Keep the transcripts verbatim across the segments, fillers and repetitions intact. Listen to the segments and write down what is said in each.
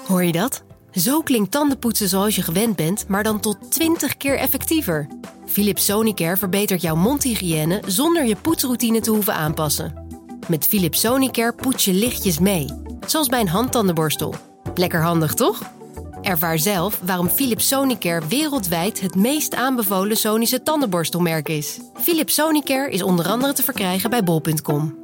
Hoor je dat? Zo klinkt tandenpoetsen zoals je gewend bent, maar dan tot twintig keer effectiever. Philips Sonicare verbetert jouw mondhygiëne zonder je poetsroutine te hoeven aanpassen. Met Philips Sonicare poets je lichtjes mee, zoals bij een handtandenborstel. Lekker handig, toch? Ervaar zelf waarom Philips Sonicare wereldwijd het meest aanbevolen Sonische tandenborstelmerk is. Philips Sonicare is onder andere te verkrijgen bij bol punt com.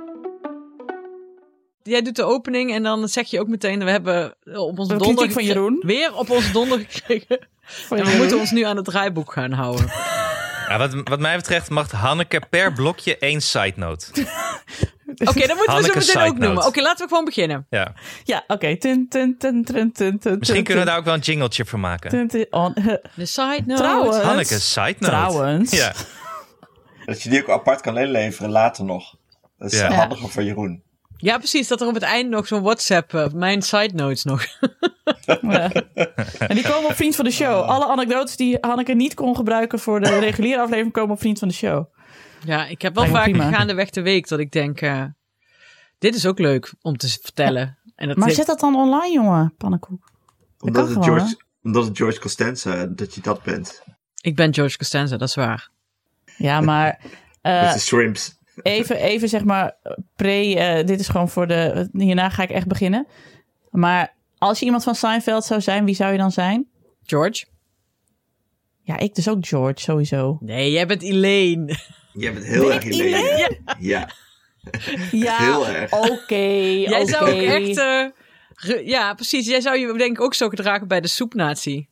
Jij doet de opening en dan zeg je ook meteen... we hebben op onze de donder van Jeroen. weer op onze donder gekregen. En we Jeroen. moeten ons nu aan het draaiboek gaan houden. Ja, wat, wat mij betreft mag Hanneke per blokje één side note. Oké, okay, dan moeten Hanneke we zo meteen ook noemen. Oké, okay, laten we gewoon beginnen. Ja, ja oké. Okay. Misschien kunnen we daar ook wel een jingletje voor maken. De side note. Trouwens. Hanneke side note. Trouwens. Ja. Dat je die ook apart kan inleveren later nog. Dat is ja. handiger voor Jeroen. Ja, precies. Dat er op het einde nog zo'n WhatsApp... Uh, mijn side notes nog. Ja. En die komen op Vriend van de Show. Alle anekdotes die Hanneke niet kon gebruiken... voor de reguliere aflevering komen op Vriend van de Show. Ja, ik heb wel vaak gaandeweg de week... dat ik denk... Uh, dit is ook leuk om te vertellen. En dat maar heeft... zet dat dan online, jongen, pannenkoek. Omdat het, George, omdat het George Costanza... dat je dat bent. Ik ben George Costanza, dat is waar. Ja, maar... Uh, Met de shrimps. Even, even zeg maar, pre, uh, dit is gewoon voor de, hierna ga ik echt beginnen. Maar als je iemand van Seinfeld zou zijn, wie zou je dan zijn? George. Ja, ik dus ook George, sowieso. Nee, jij bent Elaine. Jij bent heel ben erg Elaine. Elaine? Ja. Ja, heel erg. oké. Okay, jij okay. zou ook echt, uh, re- ja precies, jij zou je denk ik ook zo gedragen bij de soepnatie.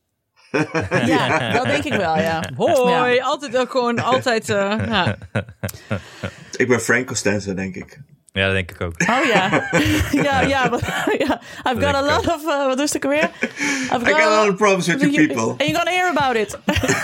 Ja, dat denk ik wel, ja. Hoi, ja. altijd ook gewoon, altijd, uh, ja. Ik ben Frank Costanza, denk ik. Ja, dat denk ik ook. Oh ja. ja, ja, but, yeah. I've got a lot of, uh, wat is het ook weer? I've got I got a lot of problems with you people. And you're gonna hear about it.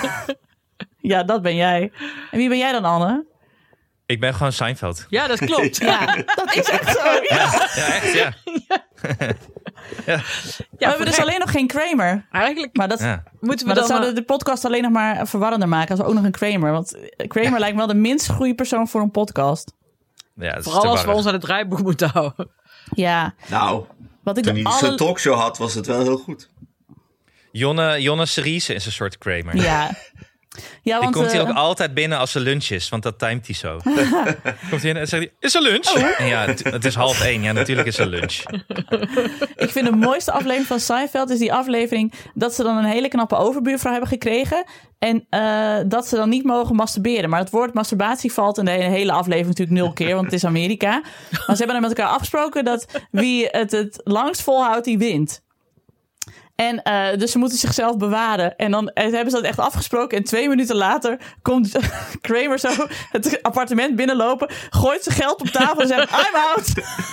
Ja, dat ben jij. En wie ben jij dan, Anne? Ik ben gewoon Seinfeld. Ja, dat klopt. Ja, dat is echt zo. Ja, ja, ja echt, ja. ja. Ja, we hebben dus alleen nog geen Kramer. Eigenlijk maar dat, ja. moeten we maar dan dat zou de, de podcast alleen nog maar verwarrender maken als we ook nog een Kramer. Want Kramer lijkt me wel de minst goede persoon voor een podcast. Ja, dat is vooral als warrig. we ons aan het draaiboek moeten houden. Ja. Nou, wat ik toen hij alle... zo'n talkshow had, was het wel heel goed. Jonne, Jonne Seriese is een soort Kramer. Ja. Ja, want, die komt hier uh... ook altijd binnen als er lunch is, want dat timet hij zo. Komt hij in en zegt hij, is er lunch? Oh. En ja, het, het is half één. Ja, natuurlijk is er lunch. Ik vind de mooiste aflevering van Seinfeld is die aflevering dat ze dan een hele knappe overbuurvrouw hebben gekregen. En uh, dat ze dan niet mogen masturberen. Maar het woord masturbatie valt in de hele aflevering natuurlijk nul keer, want het is Amerika. Maar ze hebben dan met elkaar afgesproken dat wie het het langst volhoudt, die wint. En uh, dus ze moeten zichzelf bewaren. En dan hebben ze dat echt afgesproken. En twee minuten later komt Kramer zo het appartement binnenlopen. Gooit zijn geld op tafel en zegt, I'm out.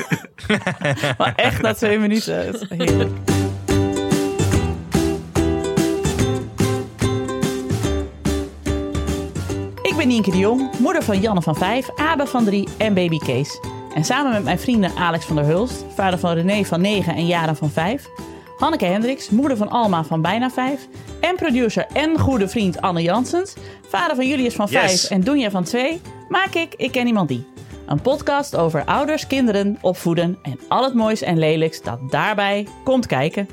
Maar echt na twee minuten. Het is heerlijk. Ik ben Nienke de Jong, moeder van Janne van vijf, Abe van drie en baby Kees. En samen met mijn vrienden Alex van der Hulst, vader van René van negen en Jara van vijf... Hanneke Hendricks, moeder van Alma van bijna vijf. En producer en goede vriend Anne Janssens. Vader van Julius van vijf yes. en Doenja van twee. Maak ik Ik Ken Iemand Die. Een podcast over ouders, kinderen, opvoeden en al het moois en lelijks dat daarbij komt kijken.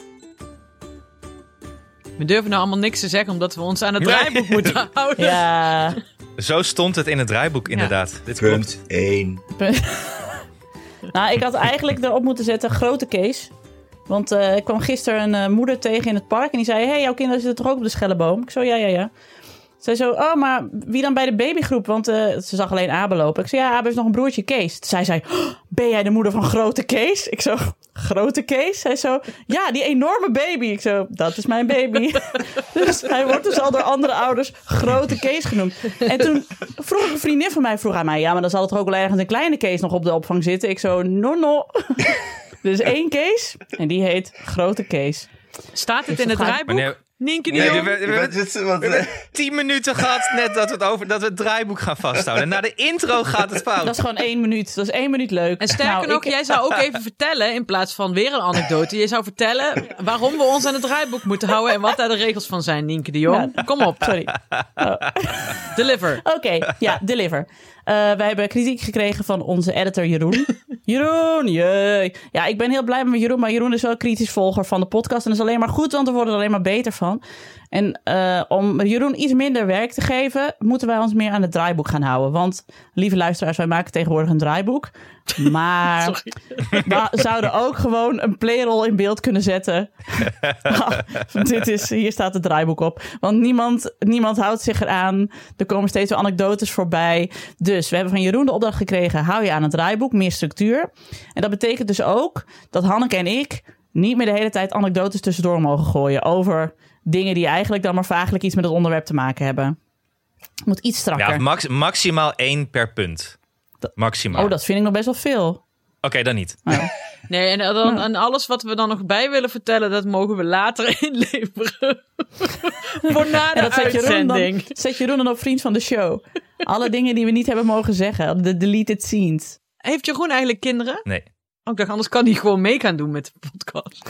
We durven nou allemaal niks te zeggen omdat we ons aan het draaiboek nee. moeten houden. Ja. Zo stond het in het draaiboek inderdaad. Ja. Dit Punt één. Nou, ik had eigenlijk erop moeten zetten grote Kees. Want uh, ik kwam gisteren een uh, moeder tegen in het park en die zei... hey, jouw kinderen zitten toch ook op de schelleboom? Ik zo, ja, ja, ja. Zij zo, oh, maar wie dan bij de babygroep? Want uh, ze zag alleen Abe lopen. Ik zei, ja, Abe heeft nog een broertje Kees. Toen zei zij, oh, ben jij de moeder van grote Kees? Ik zo, grote Kees? Zij zo, ja, die enorme baby. Ik zo, dat is mijn baby. Dus hij wordt dus al door andere ouders grote Kees genoemd. En toen vroeg een vriendin van mij, vroeg aan mij... ja, maar dan zal er toch ook wel ergens een kleine Kees nog op de opvang zitten? Ik zo, no, no. Er is één Kees en die heet Grote Kees. Staat het in het draaiboek? Meneer... Nienke de nee, Jong? we, we, we, we, we hebben tien minuten gehad net dat we het over dat we het draaiboek gaan vasthouden. En na de intro gaat het fout. Dat is gewoon één minuut. Dat is één minuut leuk. En sterker nou, nog, ik... jij zou ook even vertellen, in plaats van weer een anekdote, je zou vertellen waarom we ons aan het draaiboek moeten houden en wat daar de regels van zijn, Nienke de Jong. Ja. Kom op. Sorry. Oh. Deliver. Oké, okay, ja, deliver. Uh, wij hebben kritiek gekregen van onze editor Jeroen. Jeroen, jee. Ja, ik ben heel blij met Jeroen, maar Jeroen is wel een kritisch volger van de podcast. En dat is alleen maar goed, want we worden er alleen maar beter van. En uh, om Jeroen iets minder werk te geven, moeten wij ons meer aan het draaiboek gaan houden. Want, lieve luisteraars, wij maken tegenwoordig een draaiboek. Maar we zouden ook gewoon een playroll in beeld kunnen zetten. Dit is, hier staat het draaiboek op. Want niemand, niemand houdt zich eraan. Er komen steeds weer anekdotes voorbij. Dus we hebben van Jeroen de opdracht gekregen, hou je aan het draaiboek, meer structuur. En dat betekent dus ook dat Hanneke en ik niet meer de hele tijd anekdotes tussendoor mogen gooien over dingen die eigenlijk dan maar vaaglijk iets met het onderwerp te maken hebben. Het moet iets strakker. Ja, max, maximaal één per punt. Maximaal. Oh, dat vind ik nog best wel veel. Oké, okay, dan niet. Oh. Nee, en, dan, en alles wat we dan nog bij willen vertellen, dat mogen we later inleveren. Voor na de dat zet uitzending. Jeroen dan, zet Jeroen dan op vriend van de show. Alle dingen die we niet hebben mogen zeggen. De deleted scenes. Heeft Jeroen eigenlijk kinderen? Nee. Oh, ik dacht, anders kan hij gewoon mee gaan doen met de podcast.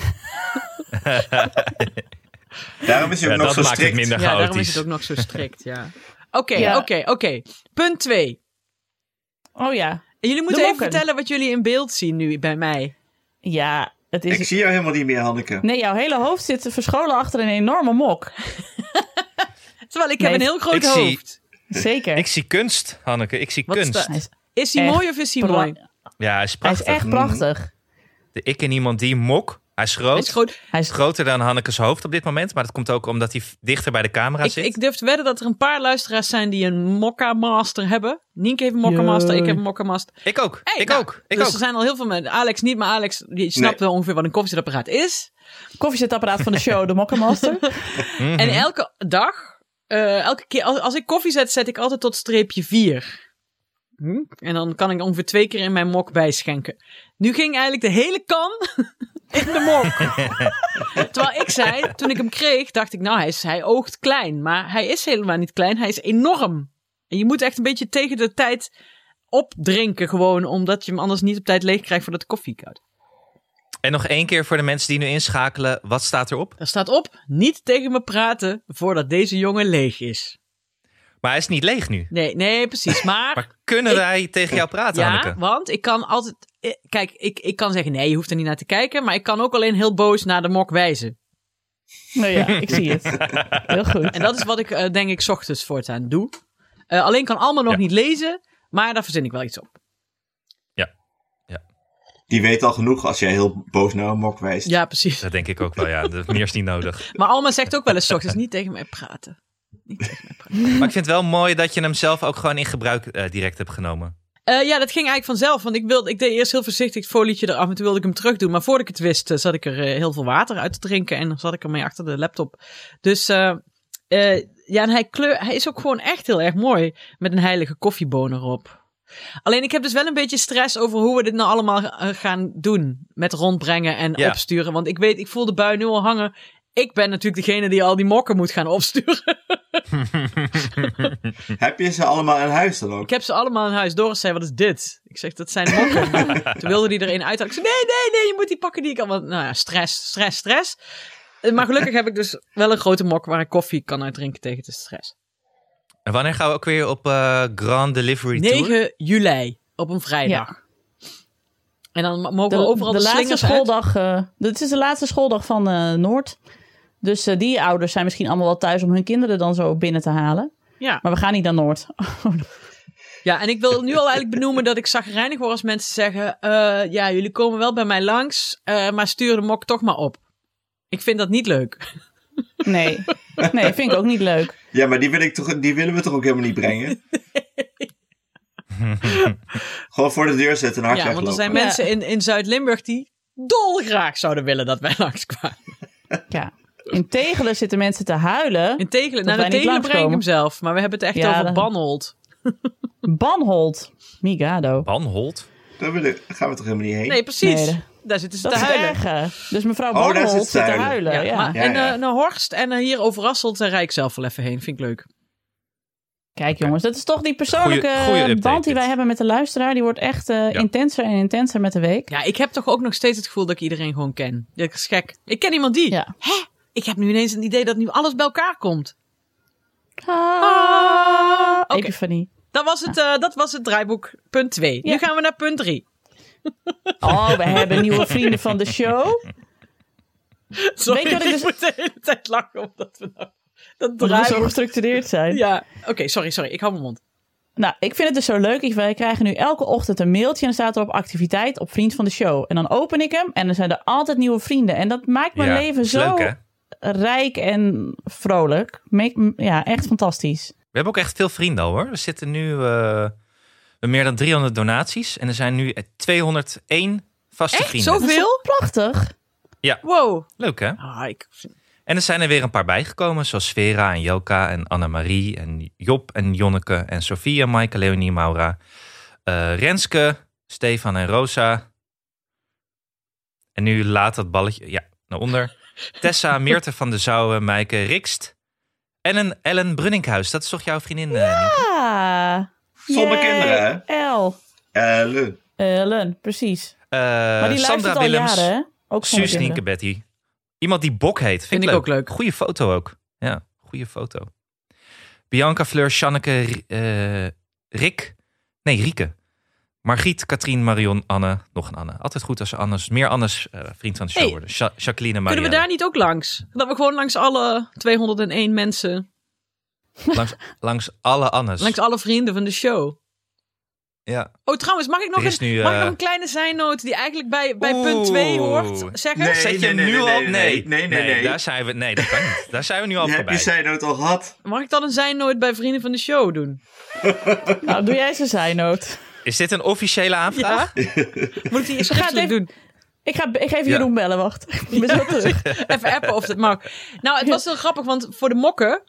Daarom is hij ook ja, nog dat zo maakt strikt. het minder Ja, chaotisch. daarom is het ook nog zo strikt, ja. Oké, Ja. oké, oké. Punt twee. Oh ja. En jullie moeten De even mokken. vertellen wat jullie in beeld zien nu bij mij. Ja, het Ik is... zie jou helemaal niet meer, Hanneke. Nee, jouw hele hoofd zit verscholen achter een enorme mok. Terwijl ik Nee, heb een heel groot ik zie- hoofd. Zeker. Ik zie kunst, Hanneke. Ik zie Wat is kunst. Hij is, Is hij Echt mooi of is hij pra- mooi? Ja, hij is hij prachtig. is echt prachtig. De ik en iemand die mok. Hij is groot. Hij is groot. Hij is Groter dan Hanneke's hoofd op dit moment. Maar dat komt ook omdat hij f- dichter bij de camera Ik, zit. ik durf te wedden dat er een paar luisteraars zijn die een Mokka Master hebben. Nienke heeft een Mokka Master, Jee. ik heb een Mokka Master. Ik ook. Hey, ik nou, ook. Ik dus ook. er zijn al heel veel mensen. Alex niet, maar Alex die snapt Nee. wel ongeveer wat een koffiezetapparaat is. koffiezetapparaat van de show, de Mokkenmaster. Mhm. En elke dag, eh, elke keer als, als ik koffie zet, zet ik altijd tot streepje vier. Hm? En dan kan ik ongeveer twee keer in mijn mok bijschenken. Nu ging eigenlijk de hele kan in de mok. Terwijl ik zei, toen ik hem kreeg, dacht ik, nou, hij, is, hij oogt klein. Maar hij is helemaal niet klein, hij is enorm. En je moet echt een beetje tegen de tijd opdrinken gewoon, omdat je hem anders niet op tijd leeg krijgt voordat de koffie koud. En nog één keer voor de mensen die nu inschakelen. Wat staat erop? Daar staat op, niet tegen me praten voordat deze jongen leeg is. Maar hij is niet leeg nu. Nee, nee, precies. Maar, Maar kunnen Ik- wij tegen jou praten, ja, Hanneke? want ik kan altijd... eh, Kijk, ik, ik kan zeggen, nee, je hoeft er niet naar te kijken. Maar ik kan ook alleen heel boos naar de mok wijzen. Nou ja, ik zie het. Heel goed. En dat is wat ik, eh, denk ik, 's ochtends voortaan doe. Uh, alleen kan Alma nog Ja. niet lezen, maar daar verzin ik wel iets op. Die weet al genoeg als jij heel boos naar een mok wijst. Ja, precies. Dat denk ik ook wel, ja. Dat meer is niet nodig. Maar Alma zegt ook wel eens 's ochtends, niet tegen mij praten. Niet tegen mij praten. Maar ik vind het wel mooi dat je hem zelf ook gewoon in gebruik eh, direct hebt genomen. Uh, ja, dat ging eigenlijk vanzelf. Want ik, wilde, ik deed eerst heel voorzichtig het folietje eraf en toen wilde ik hem terug doen. Maar voordat ik het wist, uh, zat ik er uh, heel veel water uit te drinken. En dan zat ik ermee achter de laptop. Dus uh, uh, ja, en hij, kleur, hij is ook gewoon echt heel erg mooi. Met een heilige koffieboon erop. Alleen ik heb dus wel een beetje stress over hoe we dit nou allemaal uh, gaan doen. Met rondbrengen en Ja. opsturen. Want ik weet, ik voel de bui nu al hangen. Ik ben natuurlijk degene die al die mokken moet gaan opsturen. Heb je ze allemaal in huis dan ook? Ik heb ze allemaal in huis. Doris zei, wat is dit? Ik zeg, dat zijn mokken. Toen wilde die er een uithalen. Ik zei, nee, nee, nee, je moet die pakken die ik al... Want, nou ja, stress, stress, stress. Maar gelukkig heb ik dus wel een grote mok waar ik koffie kan uitdrinken tegen de stress. En wanneer gaan we ook weer op uh, Grand Delivery Tour? negen juli, op een vrijdag. En dan mogen De, we overal de, de laatste slingers uit. schooldag. Uh, dit is de laatste schooldag van uh, Noord. Dus uh, die ouders zijn misschien allemaal wel thuis om hun kinderen dan zo binnen te halen. Ja. Maar we gaan niet naar Noord. Ja, en ik wil nu al eigenlijk benoemen dat ik chagrijnig word als mensen zeggen... Uh, ja, jullie komen wel bij mij langs, uh, maar stuur de mok toch maar op. Ik vind dat niet leuk. Nee, nee, vind ik ook niet leuk. Ja, maar die, wil ik toch, die willen we toch ook helemaal niet brengen? Gewoon voor de deur zetten en hard Ja, want er weglopen. zijn mensen in, in Zuid-Limburg die dolgraag zouden willen dat wij langskwamen. Ja. In Tegelen zitten mensen te huilen. In Tegelen, Dat nou, de wij niet Tegelen breng ik hem langskomen. zelf. Maar we hebben het echt Ja, over dan- Banholt. Banholt. Migado. Banholt? Daar willen, gaan we toch helemaal niet heen? Nee, precies. Nee, de- Daar zitten ze Dat te is het huilen. erge. Dus mevrouw Oh, daar Banholt zit zit ze te huilen. huilen. Ja, Ja, maar, Ja, en ja. uh, naar Horst en uh, hier Overasselt, daar rijd ik zelf wel even heen. Vind ik leuk. Kijk jongens, dat is toch die persoonlijke Goeie- goeie update band die wij dit. hebben met de luisteraar. Die wordt echt uh, Ja. intenser en intenser met de week. Ja, ik heb toch ook nog steeds het gevoel dat ik iedereen gewoon ken. Dat is gek. Ik ken iemand die. Ja. Hè? Ik heb nu ineens een idee dat nu alles bij elkaar komt. Ah, Oké. Epifanie. Dat was het, uh, dat was het draaiboek punt twee. Nu Ja. gaan we naar punt drie. Oh, we hebben nieuwe vrienden van de show. Sorry, Weet je wat ik ik dus- moet de hele tijd lachen omdat we nou... Dat Dat we draai zo gestructureerd zijn. Ja, oké, sorry, sorry. Ik hou mijn mond. Nou, ik vind het dus zo leuk. Ik- Wij krijgen nu elke ochtend een mailtje en dan staat erop activiteit op Vriend van de Show. En dan open ik hem en dan zijn er altijd nieuwe vrienden. En dat maakt mijn Ja, leven is zo leuk, hè? rijk en vrolijk. Make- ja, echt fantastisch. We hebben ook echt veel vrienden al, hoor. Er zitten nu uh, we hebben meer dan driehonderd donaties. En er zijn nu tweehonderdéén vaste Echt? vrienden. Zoveel? Dat is toch prachtig? Wow. Leuk, hè? Ah, ik... En er zijn er weer een paar bijgekomen. Zoals Vera en Joka en Annemarie en Job en Jonneke en Sofia, Maaike, Leonie, Maura. Uh, Renske, Stefan en Rosa. En nu laat dat balletje... Ja, naar onder. Tessa, Meerte van de Zouwen, Maaike, Rikst. Ellen, Ellen Brunninkhuis. Dat is toch jouw vriendin, uh, Nienke? Ah. Zonder Yay, kinderen, hè? El. Ellen. Ellen, precies. Uh, Maar die luistert Sandra al Willems. jaren, hè? Ook zonder Suus, Nienke, kinderen. Betty. Iemand die Bok heet. Vind, Vind ik ik leuk. ook leuk. Goeie foto ook. Ja, goede foto. Bianca, Fleur, Sjanneke, uh, Rick. Nee, Rieke. Margriet, Katrien, Marion, Anne. Nog een Anne. Altijd goed als ze Annes, meer Annes uh, vriend van de show Hey, worden. Ja- Jacqueline en Marielle. Kunnen we daar niet ook langs? Dat we gewoon langs alle tweehonderdéén mensen... langs, langs alle Annes. Langs alle vrienden van de show. Ja. Oh, trouwens, mag ik nog, Er is een, nu, mag ik uh, nog een kleine zijnoot die eigenlijk bij, bij Oeh. punt twee hoort zeggen? Nee. Zet je hem nee, nu nee, al? nee, Nee. nee, nee, nee. Daar zijn we. Nee, dat kan niet. Daar zijn we nu al Je hebt voorbij. je zijnoot al gehad. Mag ik dan een zijnoot bij vrienden van de show doen? Nou, doe jij zijn zijnoot. Is dit een officiële aanvraag? Ja? Moet ik die eerst Ga het schriftelijk doen? Ik ga, ik ga even Ja. Jeroen bellen, wacht. Ik ben zo terug. Even appen of dat mag. Nou, het was heel grappig, want voor de mokken...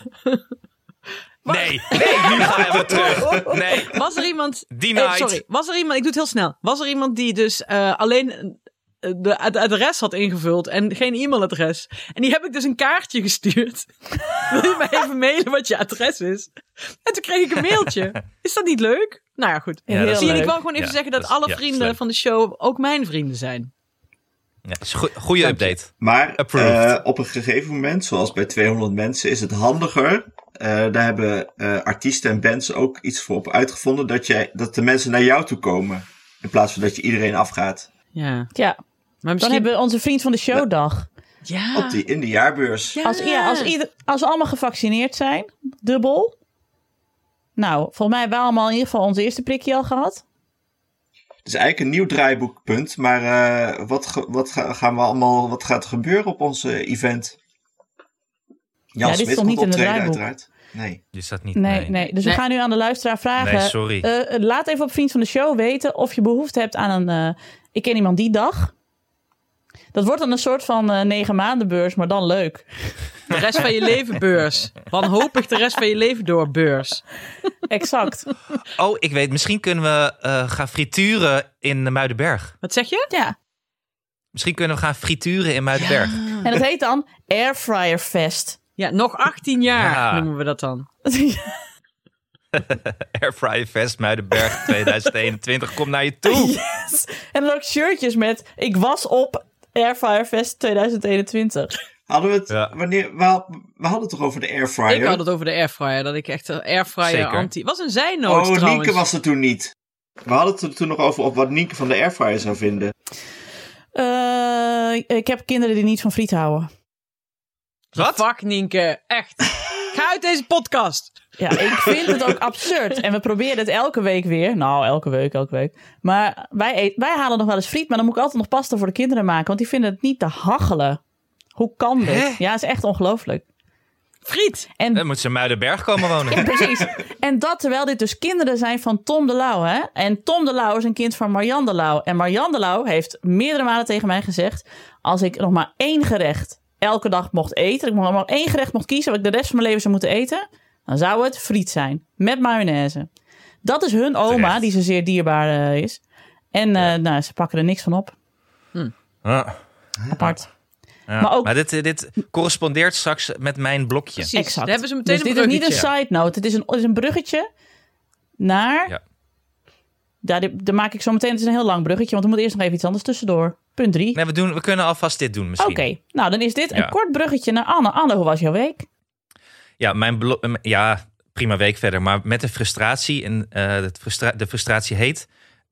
Nee, nee, nu gaan we terug. Nee, Was er iemand... Denied. Eh, sorry, was er iemand... Ik doe het heel snel. Was er iemand die dus uh, alleen uh, de, het adres had ingevuld en geen e-mailadres? En die heb ik dus een kaartje gestuurd. Wil je mij even mailen wat je adres is? En toen kreeg ik een mailtje. Is dat niet leuk? Nou ja, goed. Ja, dat is Zie je, ik leuk. wil gewoon even Ja, zeggen dat, dat is- alle ja, dat is vrienden leuk. van de show ook mijn vrienden zijn. Ja, is een goe- goede Dank je. update. Maar Approved. uh, op een gegeven moment, zoals bij tweehonderd mensen, is het handiger. Uh, daar hebben uh, artiesten en bands ook iets voor op uitgevonden. Dat, jij, dat de mensen naar jou toe komen. In plaats van dat je iedereen afgaat. Ja. Ja, Maar dan misschien... hebben we onze Vriend van de Show dag. Ja. Op die, in de jaarbeurs. Ja. Als, ja, als, ieder, als we allemaal gevaccineerd zijn, dubbel. Nou, volgens mij hebben we allemaal in ieder geval ons eerste prikje al gehad. Het is eigenlijk een nieuw draaiboekpunt. Maar uh, wat, ge, wat, ga, gaan we allemaal, wat gaat er gebeuren op ons uh, event? Jan Ja, dit is Smit toch komt niet in het optreden draaiboek? uiteraard. Nee. Je staat niet. Nee, Nee, nee. Dus Nee. we gaan nu aan de luisteraar vragen. Nee, sorry. Uh, laat even op Vriend van de Show weten of je behoefte hebt aan een... Uh, ik ken iemand die dag. Dat wordt dan een soort van uh, negen maanden beurs, maar dan leuk. De rest van je leven beurs. Wanhopig de rest van je leven door beurs. Exact. Oh, ik weet. Misschien kunnen we uh, gaan frituren in de Muidenberg. Wat zeg je? Ja. Misschien kunnen we gaan frituren in Muidenberg. En dat heet dan Airfryer Fest. Ja, nog achttien jaar Ja. noemen we dat dan. Airfryer Fest Muidenberg tweeduizend eenentwintig. Kom naar je toe. Yes. En dan ook shirtjes met ik was op Airfryer Fest tweeduizend eenentwintig. Hadden we het, Ja. wanneer, we, had- we hadden het toch over de airfryer? Ik had het over de airfryer. Dat ik echt een airfryer Zeker. anti... Was een zijnoot Oh, trouwens. Nienke was er toen niet. We hadden het er toen nog over op wat Nienke van de airfryer zou vinden. Uh, ik heb kinderen die niet van friet houden. Wat? Fuck Nienke, echt. Ga uit deze podcast. Ja, ik vind het ook absurd. En we proberen het elke week weer. Nou, elke week, elke week. Maar wij, eet, wij halen nog wel eens friet. Maar dan moet ik altijd nog pasta voor de kinderen maken. Want die vinden het niet te hachelen. Hoe kan dit? Hè? Ja, het is echt ongelooflijk. Friet. En Dan moeten ze in Muidenberg komen wonen. ja, precies. En dat terwijl dit dus kinderen zijn van Tom de Lauw. Hè? En Tom de Lauw is een kind van Marianne de Lauw. En Marianne de Lauw heeft meerdere malen tegen mij gezegd... als ik nog maar één gerecht elke dag mocht eten... ik nog maar één gerecht mocht kiezen... wat ik de rest van mijn leven zou moeten eten... dan zou het friet zijn. Met mayonaise. Dat is hun oma, Terecht. die ze zeer dierbaar uh, is. En uh, Ja. nou, ze pakken er niks van op. Ah, Apart. ja. Maar ook- Maar dit, dit correspondeert straks met mijn blokje. Precies. Exact. Daar hebben ze meteen Dus een dit is niet een bruggetje. side note. Het is een, het is een bruggetje naar... Ja. Ja, dit, dan maak ik zo meteen... Het is een heel lang bruggetje, want er moet eerst nog even iets anders tussendoor. Punt drie. Nee, we, doen, we kunnen alvast dit doen Oké, misschien. nou dan is dit een Ja. kort bruggetje naar Anne. Anne, hoe was jouw week? Ja, mijn blo- ja, prima week verder. Maar met de frustratie. En uh, de, frustra- de frustratie heet...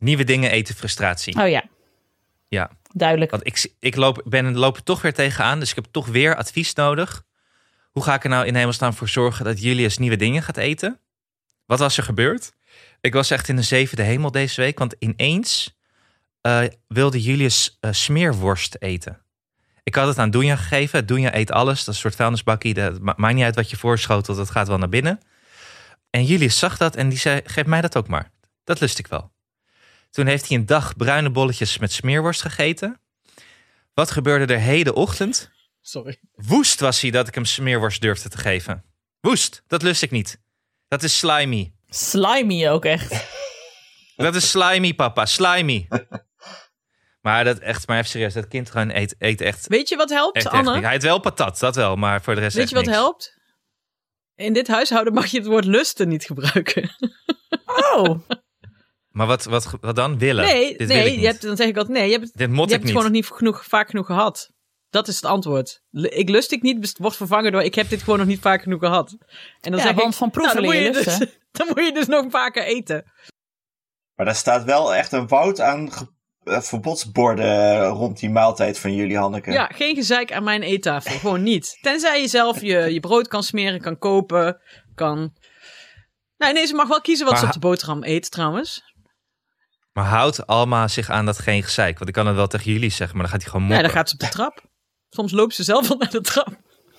Nieuwe dingen eten frustratie. Oh ja. Ja. Duidelijk. Want ik, ik loop, ben, loop er toch weer tegenaan. Dus ik heb toch weer advies nodig. Hoe ga ik er nou in hemelsnaam voor zorgen dat Julius nieuwe dingen gaat eten? Wat was er gebeurd? Ik was echt in de zevende hemel deze week. Want ineens uh, wilde Julius uh, smeerworst eten. Ik had het aan Doenja gegeven. Doenja eet alles. Dat is een soort vuilnisbakkie. Dat ma- maakt niet uit wat je voorschotelt. Dat gaat wel naar binnen. En Julius zag dat en die zei, geef mij dat ook maar. Dat lust ik wel. Toen heeft hij een dag bruine bolletjes met smeerworst gegeten. Wat gebeurde er heden ochtend? Sorry. Woest was hij dat ik hem smeerworst durfde te geven. Woest, dat lust ik niet. Dat is slimy. Slimy ook echt. Dat is slimy, papa. Slimy. Maar dat echt, maar even serieus. Dat kind gewoon eet, eet echt... Weet je wat helpt, echt, echt Anne? niet. Hij eet wel patat, dat wel. Maar voor de rest Weet echt je wat niks. helpt? In dit huishouden mag je het woord lusten niet gebruiken. Oh. Maar wat, wat, wat dan? Willen? Nee, Dit wil nee ik niet. je hebt, dan zeg ik altijd nee. Je hebt het, Dit mot je ik hebt het niet. gewoon nog niet genoeg, vaak genoeg gehad. Dat is het antwoord. L- Ik lust ik niet, wordt vervangen door ik heb dit gewoon nog niet vaak genoeg gehad. En dan Ja, zeg want ik, van proeven nou, dan, moet leer je je dus, lusten. dan moet je dus nog vaker eten. Maar daar staat wel echt een woud aan ge- eh, verbodsborden rond die maaltijd van jullie, Hanneke. Ja, geen gezeik aan mijn eettafel. Gewoon niet. Tenzij je zelf je, je brood kan smeren, kan kopen, kan... Nou, nee, ze mag wel kiezen wat Maar ze op ha- de boterham eet trouwens. Maar houdt Alma zich aan dat geen gezeik? Want ik kan het wel tegen jullie zeggen, maar dan gaat hij gewoon Nee, moppen. dan gaat ze op de trap. Soms loopt ze zelf al naar de trap.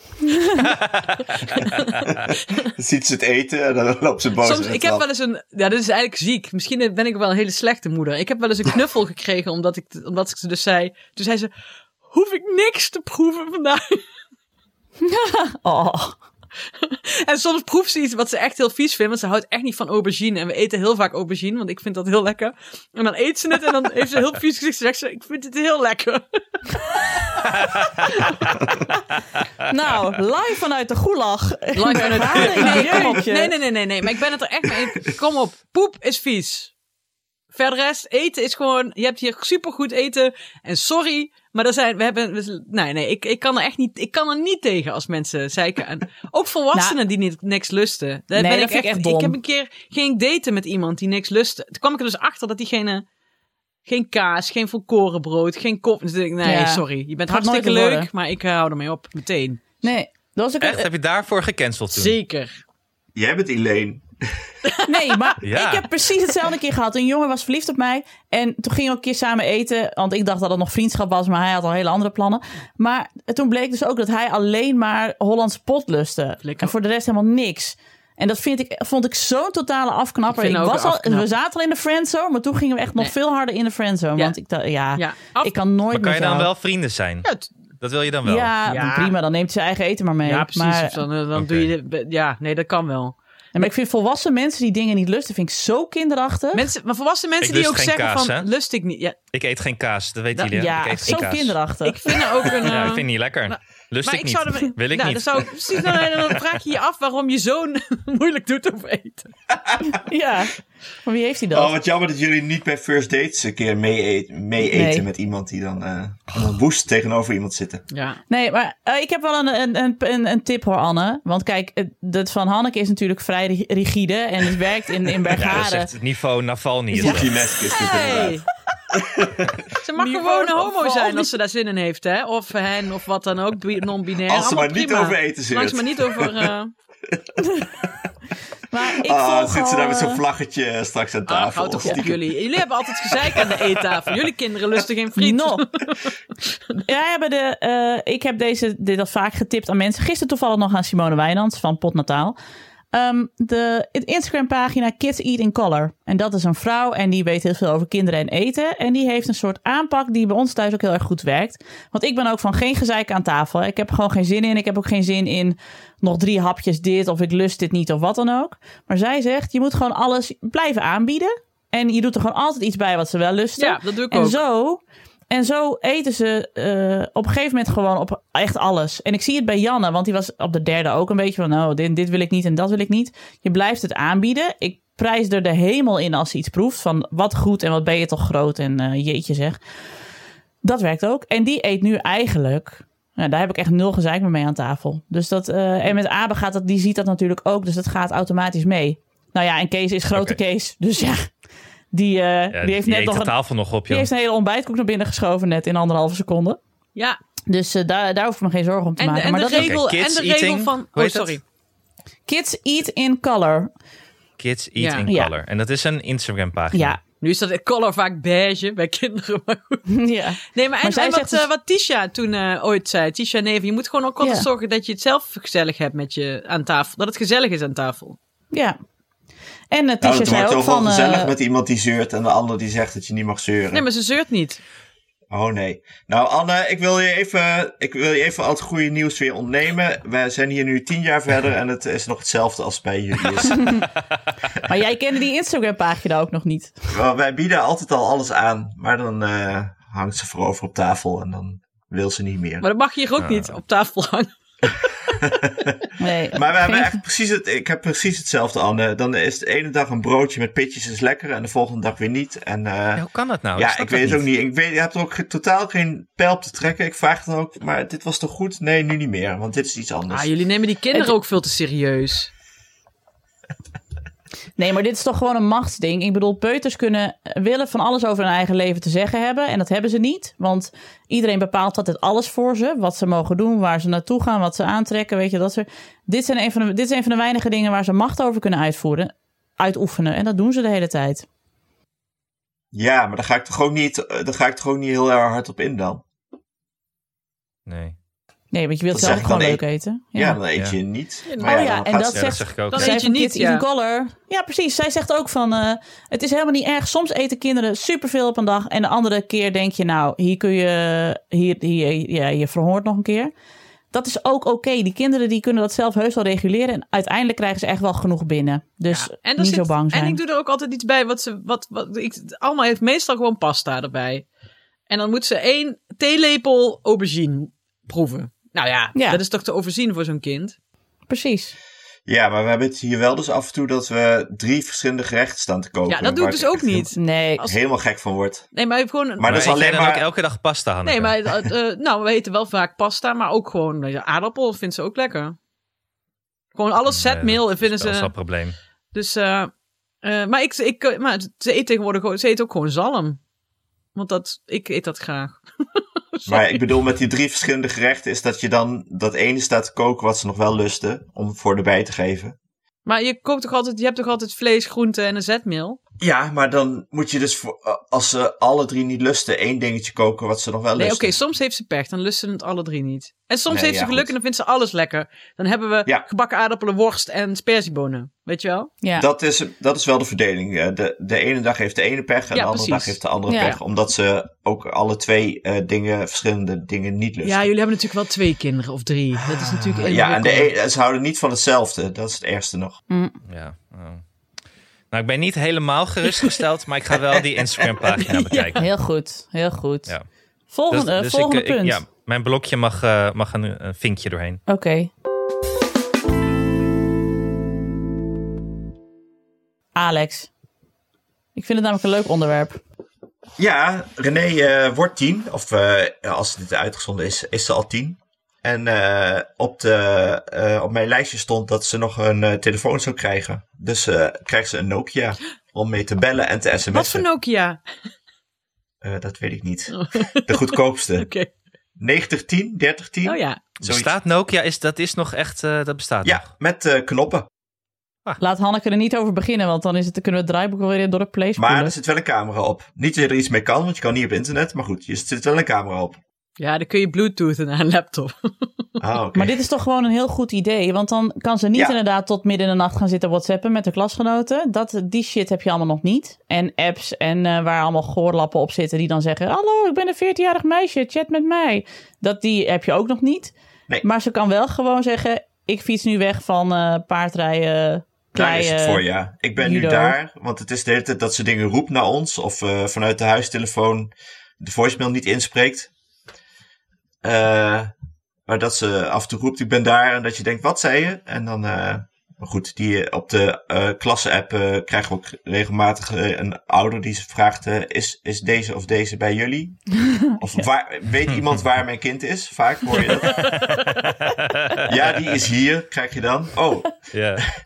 Dan ziet ze het eten en dan loopt ze boos. Soms, in de ik heb trap. wel eens een... Ja, dit is eigenlijk ziek. Misschien ben ik wel een hele slechte moeder. Ik heb wel eens een knuffel gekregen omdat ik, omdat ik ze dus zei... Toen zei ze, hoef ik niks te proeven vandaag. Oh. En soms proeft ze iets wat ze echt heel vies vindt. Want ze houdt echt niet van aubergine. En we eten heel vaak aubergine, want ik vind dat heel lekker. En dan eet ze het en dan heeft ze heel vies gezicht. Zegt ze, ik vind het heel lekker. Nou, live vanuit de gulag. Live vanuit de- Halen in Nee, je kom op. jeugdje. Nee, nee, nee, nee, nee. Maar ik ben het er echt mee. Kom op. Poep is vies. Verder rest, eten is gewoon... Je hebt hier supergoed eten. En sorry, maar er zijn... We hebben... we- nee, nee. Ik, ik kan er echt niet... Ik kan er niet tegen als mensen zeiken. En ook volwassenen die niet, niks lusten. Daar Nee, ben dat ik, vind ik echt, echt dom. ik heb een keer ging daten met iemand die niks lustte. Toen kwam ik er dus achter dat diegene... Geen kaas, geen volkorenbrood, geen koffie. Dus ik, nee, Ja. sorry. Je bent Gaat hartstikke nooit leuk, worden. maar ik uh, hou ermee op. Meteen. Nee, dat was ook Echt? Heb je daarvoor gecanceld toen? Zeker. Jij bent Elaine. Nee, maar Ja. ik heb precies hetzelfde keer gehad. Een jongen was verliefd op mij. En toen gingen we een keer samen eten. Want ik dacht dat het nog vriendschap was. Maar hij had al hele andere plannen. Maar toen bleek dus ook dat hij alleen maar Hollandse pot lustte. Lekker. En voor de rest helemaal niks. En dat vind ik, vond ik zo'n totale afknapper. Ik Ik vind ook was een al, afknap. we zaten al in de friendzone. Maar toen gingen we echt nog Nee. veel harder in de friendzone. Ja. Want ik dacht, ja, Ja. Af- ik kan nooit Maar kan met je dan jou. wel vrienden zijn? Ja, t- Dat wil je dan wel? Ja, Ja. prima. Dan neemt ze eigen eten maar mee. ja, precies. Maar, Of dan uh, dan Oké. doe je... dit- Ja, nee, dat kan wel. maar ik vind volwassen mensen die dingen niet lusten, vind ik zo kinderachtig. Mensen, maar volwassen mensen Ik die lust ook geen zeggen kaas, van, hè? lust ik niet. Ja, Ik eet geen kaas, dat weten Nou, jullie. hè? ja, ik eet geen zo kaas. kinderachtig. ik vind er ook een... Ja, uh, ik vind het niet lekker. nou, Lust maar ik ik niet. zou er, Wil ik nou, niet. Dan, zou, ik- precies, dan, dan vraag je je af waarom je zoon moeilijk doet over eten. Ja, maar wie heeft hij dat? Oh, wat jammer dat jullie niet bij first dates een keer mee, eet, mee eten Nee. met iemand die dan, eh dan woest tegenover iemand zitten. Ja. Nee, maar uh, ik heb wel een, een, een, een, een tip hoor, Anne. Want kijk, het- dat van Hanneke is natuurlijk vrij ri- rigide. En het werkt in, in Ja, dat is Bergharen. echt het niveau Navalny. is Ja. dat. Kinesk is dit Hey. inderdaad. Ze mag Niveau gewoon een van homo zijn val. als ze daar zin in heeft, hè? Of hen, of wat dan ook, bi- non-binair. Als ze Allemaal maar niet prima. over eten Zolang ze zit. maar niet over... uh, Maar ik Ah, volg zit ze daar al, met zo'n eh, vlaggetje eh, straks aan ah, tafel. houd toch op, Stiekem. jullie. Jullie hebben altijd gezeik aan de eettafel. Jullie kinderen lusten geen friet. No. Ja, hebben de, eh, ik heb deze, dit al vaak getipt aan mensen. Gisteren toevallig nog aan Simone Wijnands van Potnataal. Um, de het Instagram-pagina Kids Eat in Color. En dat is een vrouw en die weet heel veel over kinderen en eten. En die heeft een soort aanpak die bij ons thuis ook heel erg goed werkt. Want ik ben ook van geen gezeik aan tafel. Ik heb er gewoon geen zin in. Ik heb ook geen zin in nog drie hapjes dit of ik lust dit niet of wat dan ook. Maar zij zegt, je moet gewoon alles blijven aanbieden. En je doet er gewoon altijd iets bij wat ze wel lusten. Ja, dat doe ik en ook. Zo, en zo eten ze uh, op een gegeven moment gewoon op echt alles. En ik zie het bij Janne, want die was op de derde ook een beetje van... nou, dit, dit wil ik niet en dat wil ik niet. Je blijft het aanbieden. Ik prijs er de hemel in als ze iets proeft. Van wat goed en wat ben je toch groot en uh, jeetje zeg. Dat werkt ook. En die eet nu eigenlijk... Nou, daar heb ik echt nul gezeik meer mee aan tafel. Dus dat, uh, en met Abe gaat dat, die ziet dat natuurlijk ook. Dus dat gaat automatisch mee. Nou ja, en Kees is grote Oké. Kees. Dus ja... Die, uh, Ja, die heeft die net eet nog de een, tafel nog op, die joh. heeft een hele ontbijtkoek naar binnen geschoven net in anderhalve seconde. Ja, Dus uh, daar, daar hoef ik me geen zorgen om te en, maken. en, maar de dat is regel, Oké, en kids de regel eating, van... hoe Oh, heet dat? sorry. Kids eat in color. Kids Eat Ja. in Ja. Color. En dat is een Instagram pagina. Ja. Nu is dat in color vaak beige bij kinderen, maar goed. ja. Nee, maar, en, Maar zij en wat, zegt dus- eh, wat Tisha toen uh, ooit zei, Tisha Neven, je moet gewoon ook altijd Ja. zorgen dat je het zelf gezellig hebt met je aan tafel. Dat het gezellig is aan tafel. Ja. En uh, Nou, Tisha het zei wordt ook wel van... gezellig uh, met iemand die zeurt en de ander die zegt dat je niet mag zeuren. Nee, maar ze zeurt niet. Oh nee. Nou Anne, ik wil je even, ik wil je even al het goede nieuws weer ontnemen. Wij zijn hier nu tien jaar verder en het is nog hetzelfde als bij jullie is. Maar jij kende die Instagram-pagina ook nog niet. Wel, wij bieden altijd al alles aan, maar dan uh, hangt ze voorover op tafel en dan wil ze niet meer. Maar dat mag hier ook niet op tafel hangen. Nee, Maar we hebben geen- echt precies het, ik heb precies hetzelfde, Anne. Dan is de ene dag een broodje met pitjes is lekker en de volgende dag weer niet. En uh, Ja, hoe kan dat nou? ja, snap ik dat weet het ook niet. Ik weet, je hebt er ook ge- totaal geen pijl op te trekken. Ik vraag dan ook, maar dit was toch goed? Nee, nu niet meer, want dit is iets anders. Ah, jullie nemen die kinderen Het- ook veel te serieus. Nee, maar dit is toch gewoon een machtsding. Ik bedoel, peuters kunnen willen van alles over hun eigen leven te zeggen hebben. En dat hebben ze niet. Want iedereen bepaalt altijd alles voor ze. Wat ze mogen doen, waar ze naartoe gaan, wat ze aantrekken. Weet je, dat soort. Dit, zijn een van de, dit is een van de weinige dingen waar ze macht over kunnen uitvoeren. Uitoefenen. En dat doen ze de hele tijd. Ja, maar daar ga ik toch ook niet, uh, daar ga ik toch ook niet heel erg hard op in dan. Nee. Nee, want je wilt Dat zelf zeg ook ik gewoon dan leuk eten. Ja, dan eet Ja. je niet. Oh Maar ja, dan en gaat dat ze- Ja, dat zegt- zeg ik ook. Dan Zij eet je van niet, Kids ja. Eating Color. Ja, precies. Zij zegt ook van... Uh, het is helemaal niet erg. Soms eten kinderen superveel op een dag. En de andere keer denk je... Nou, hier kun je... Hier, hier, ja, je verhoort nog een keer. Dat is ook oké. Die kinderen die kunnen dat zelf heus wel reguleren. En uiteindelijk krijgen ze echt wel genoeg binnen. Dus Ja, en er niet zit- zo bang zijn. En ik doe er ook altijd iets bij. Wat ze, wat, wat, ik, allemaal heeft meestal gewoon pasta erbij. En dan moet ze één theelepel aubergine proeven. Nou ja, Ja. dat is toch te overzien voor zo'n kind? Precies. Ja, maar we hebben het hier wel dus af en toe dat we drie verschillende gerechten staan te koken. Ja, dat doe ik waar dus ook echt niet. Nee. Als- Helemaal gek van word. Nee, maar gewoon... Maar Maar dat is eet jij alleen dan maar... ook elke dag pasta, Hanneke? Nee, maar uh, uh, nou, we eten wel vaak pasta, maar ook gewoon uh, aardappel vindt ze ook lekker. Gewoon alles Nee, zetmeel dat vinden is wel ze. zo'n probleem. Dus, uh, uh, maar ik, ik, uh, maar ze eet tegenwoordig gewoon- ze eet ook gewoon zalm. Want dat, ik eet dat graag. Maar ik bedoel, met die drie verschillende gerechten is dat je dan dat ene staat te koken wat ze nog wel lusten, om voor erbij te geven. Maar je kookt toch altijd, je hebt toch altijd vlees, groente en een zetmeel? Ja, maar dan moet je dus, voor, als ze alle drie niet lusten, één dingetje koken wat ze nog wel Nee, lusten. oké, soms heeft ze pech, dan lusten het alle drie niet. En soms Nee, heeft ja, ze geluk goed. en dan vindt ze alles lekker. Dan hebben we Ja. gebakken aardappelen, worst en sperziebonen. Weet je wel? Ja. Dat is, dat is wel de verdeling. Eh, De, de ene dag heeft de ene pech en Ja, de andere precies. dag heeft de andere Ja. pech. Omdat ze ook alle twee eh, dingen, verschillende dingen niet lusten. Ja, jullie hebben natuurlijk wel twee kinderen of drie. Dat is natuurlijk Ja, en de ingewikkeld. een, ze houden niet van hetzelfde. Dat is het ergste nog. Ja. oh. Nou, ik ben niet helemaal gerustgesteld, maar ik ga wel die Instagram-pagina bekijken. Heel goed. Heel goed. Ja. Volgende, Dus- dus volgende ik, ik- punt. ja, mijn blokje mag, uh, mag een, een vinkje doorheen. Oké. Alex. Ik vind het namelijk een leuk onderwerp. Ja, René uh, wordt tien. Of uh, als dit uitgezonden is, is ze al tien. En uh, op, de, uh, op mijn lijstje stond dat ze nog een uh, telefoon zou krijgen. Dus uh, krijgt ze een Nokia om mee te bellen en te sms'en. Wat voor Nokia? Uh, dat weet ik niet. De goedkoopste. Oké. negentig tien, dertig tien. Oh ja. Zoiets. Bestaat Nokia? Is, dat is nog echt, uh, dat bestaat nog. Ja, met uh, knoppen. Laat Hanneke er niet over beginnen, want dan is het, dan kunnen we het draaiboek weer door de play Maar spoelen. er zit wel een camera op. Niet dat je er iets mee kan, want je kan niet op internet. Maar goed, er zit wel een camera op. Ja, dan kun je bluetoothen naar een laptop. Ah, oké. Maar dit is toch gewoon een heel goed idee. Want dan kan ze niet Ja. inderdaad tot midden in de nacht gaan zitten whatsappen met de klasgenoten. Dat, die shit heb je allemaal nog niet. En apps en uh, waar allemaal goorlappen op zitten die dan zeggen... Hallo, ik ben een veertienjarig meisje, chat met mij. Dat die heb je ook nog niet. Nee. Maar ze kan wel gewoon zeggen... Ik fiets nu weg van uh, paardrijden... Daar is het kleien, voor, ja. Ik ben judo. nu daar, want het is de hele tijd dat ze dingen roept naar ons. Of uh, vanuit de huistelefoon de voicemail niet inspreekt. Uh, maar dat ze af en toe roept, ik ben daar. En dat je denkt, wat zei je? En dan, uh, maar goed, die, op de uh, klasse-app uh, krijgen we ook regelmatig uh, een ouder die ze vraagt, uh, is, is deze of deze bij jullie? Of waar, weet iemand waar mijn kind is? Vaak hoor je dat. Ja, die is hier, krijg je dan. Oh, Ja.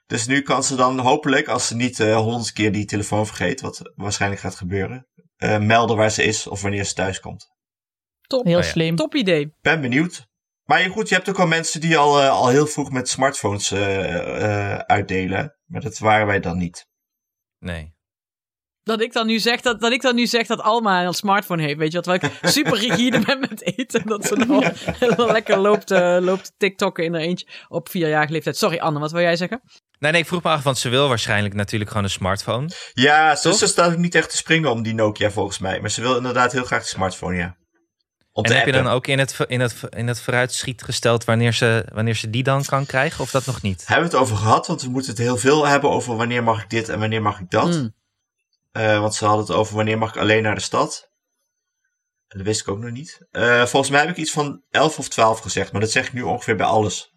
Dus nu kan ze dan hopelijk, als ze niet uh, honderd keer die telefoon vergeet, wat waarschijnlijk gaat gebeuren, uh, melden waar ze is of wanneer ze thuis komt. Top. Heel Oh ja. slim. Top idee. Ben benieuwd. Maar je, goed, je hebt ook wel mensen die al, uh, al heel vroeg met smartphones uh, uh, uitdelen. Maar dat waren wij dan niet. Nee. Dat ik dan nu zeg dat, dat ik dan nu zeg dat Alma een smartphone heeft. Weet je wat? Terwijl ik super rigide ben met eten. Dat ze dan ja. helemaal lekker loopt, uh, loopt TikTokken in haar eentje op vierjarige leeftijd. Sorry Anne, wat wil jij zeggen? Nee, nee, ik vroeg me af, want ze wil waarschijnlijk natuurlijk gewoon een smartphone. Ja, ze, ze staat ook niet echt te springen om die Nokia volgens mij. Maar ze wil inderdaad heel graag de smartphone, ja. Om En te heb je appen. dan ook in het, in, het, in het vooruitschiet gesteld wanneer ze, wanneer ze die dan kan krijgen? Of dat nog niet? Hebben we het over gehad, want we moeten het heel veel hebben over wanneer mag ik dit en wanneer mag ik dat. Mm. Uh, want ze hadden het over wanneer mag ik alleen naar de stad. En dat wist ik ook nog niet. Uh, volgens mij heb ik iets van elf of twaalf gezegd, maar dat zeg ik nu ongeveer bij alles.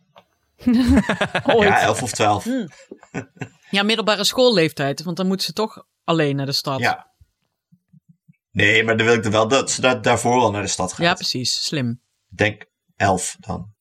Ja, elf of twaalf. Mm. Ja, middelbare schoolleeftijd, want dan moet ze toch alleen naar de stad. Ja. Nee, maar dan wil ik er wel dat ze daar, daarvoor al naar de stad gaat. Ja, precies. Slim. Ik denk elf dan.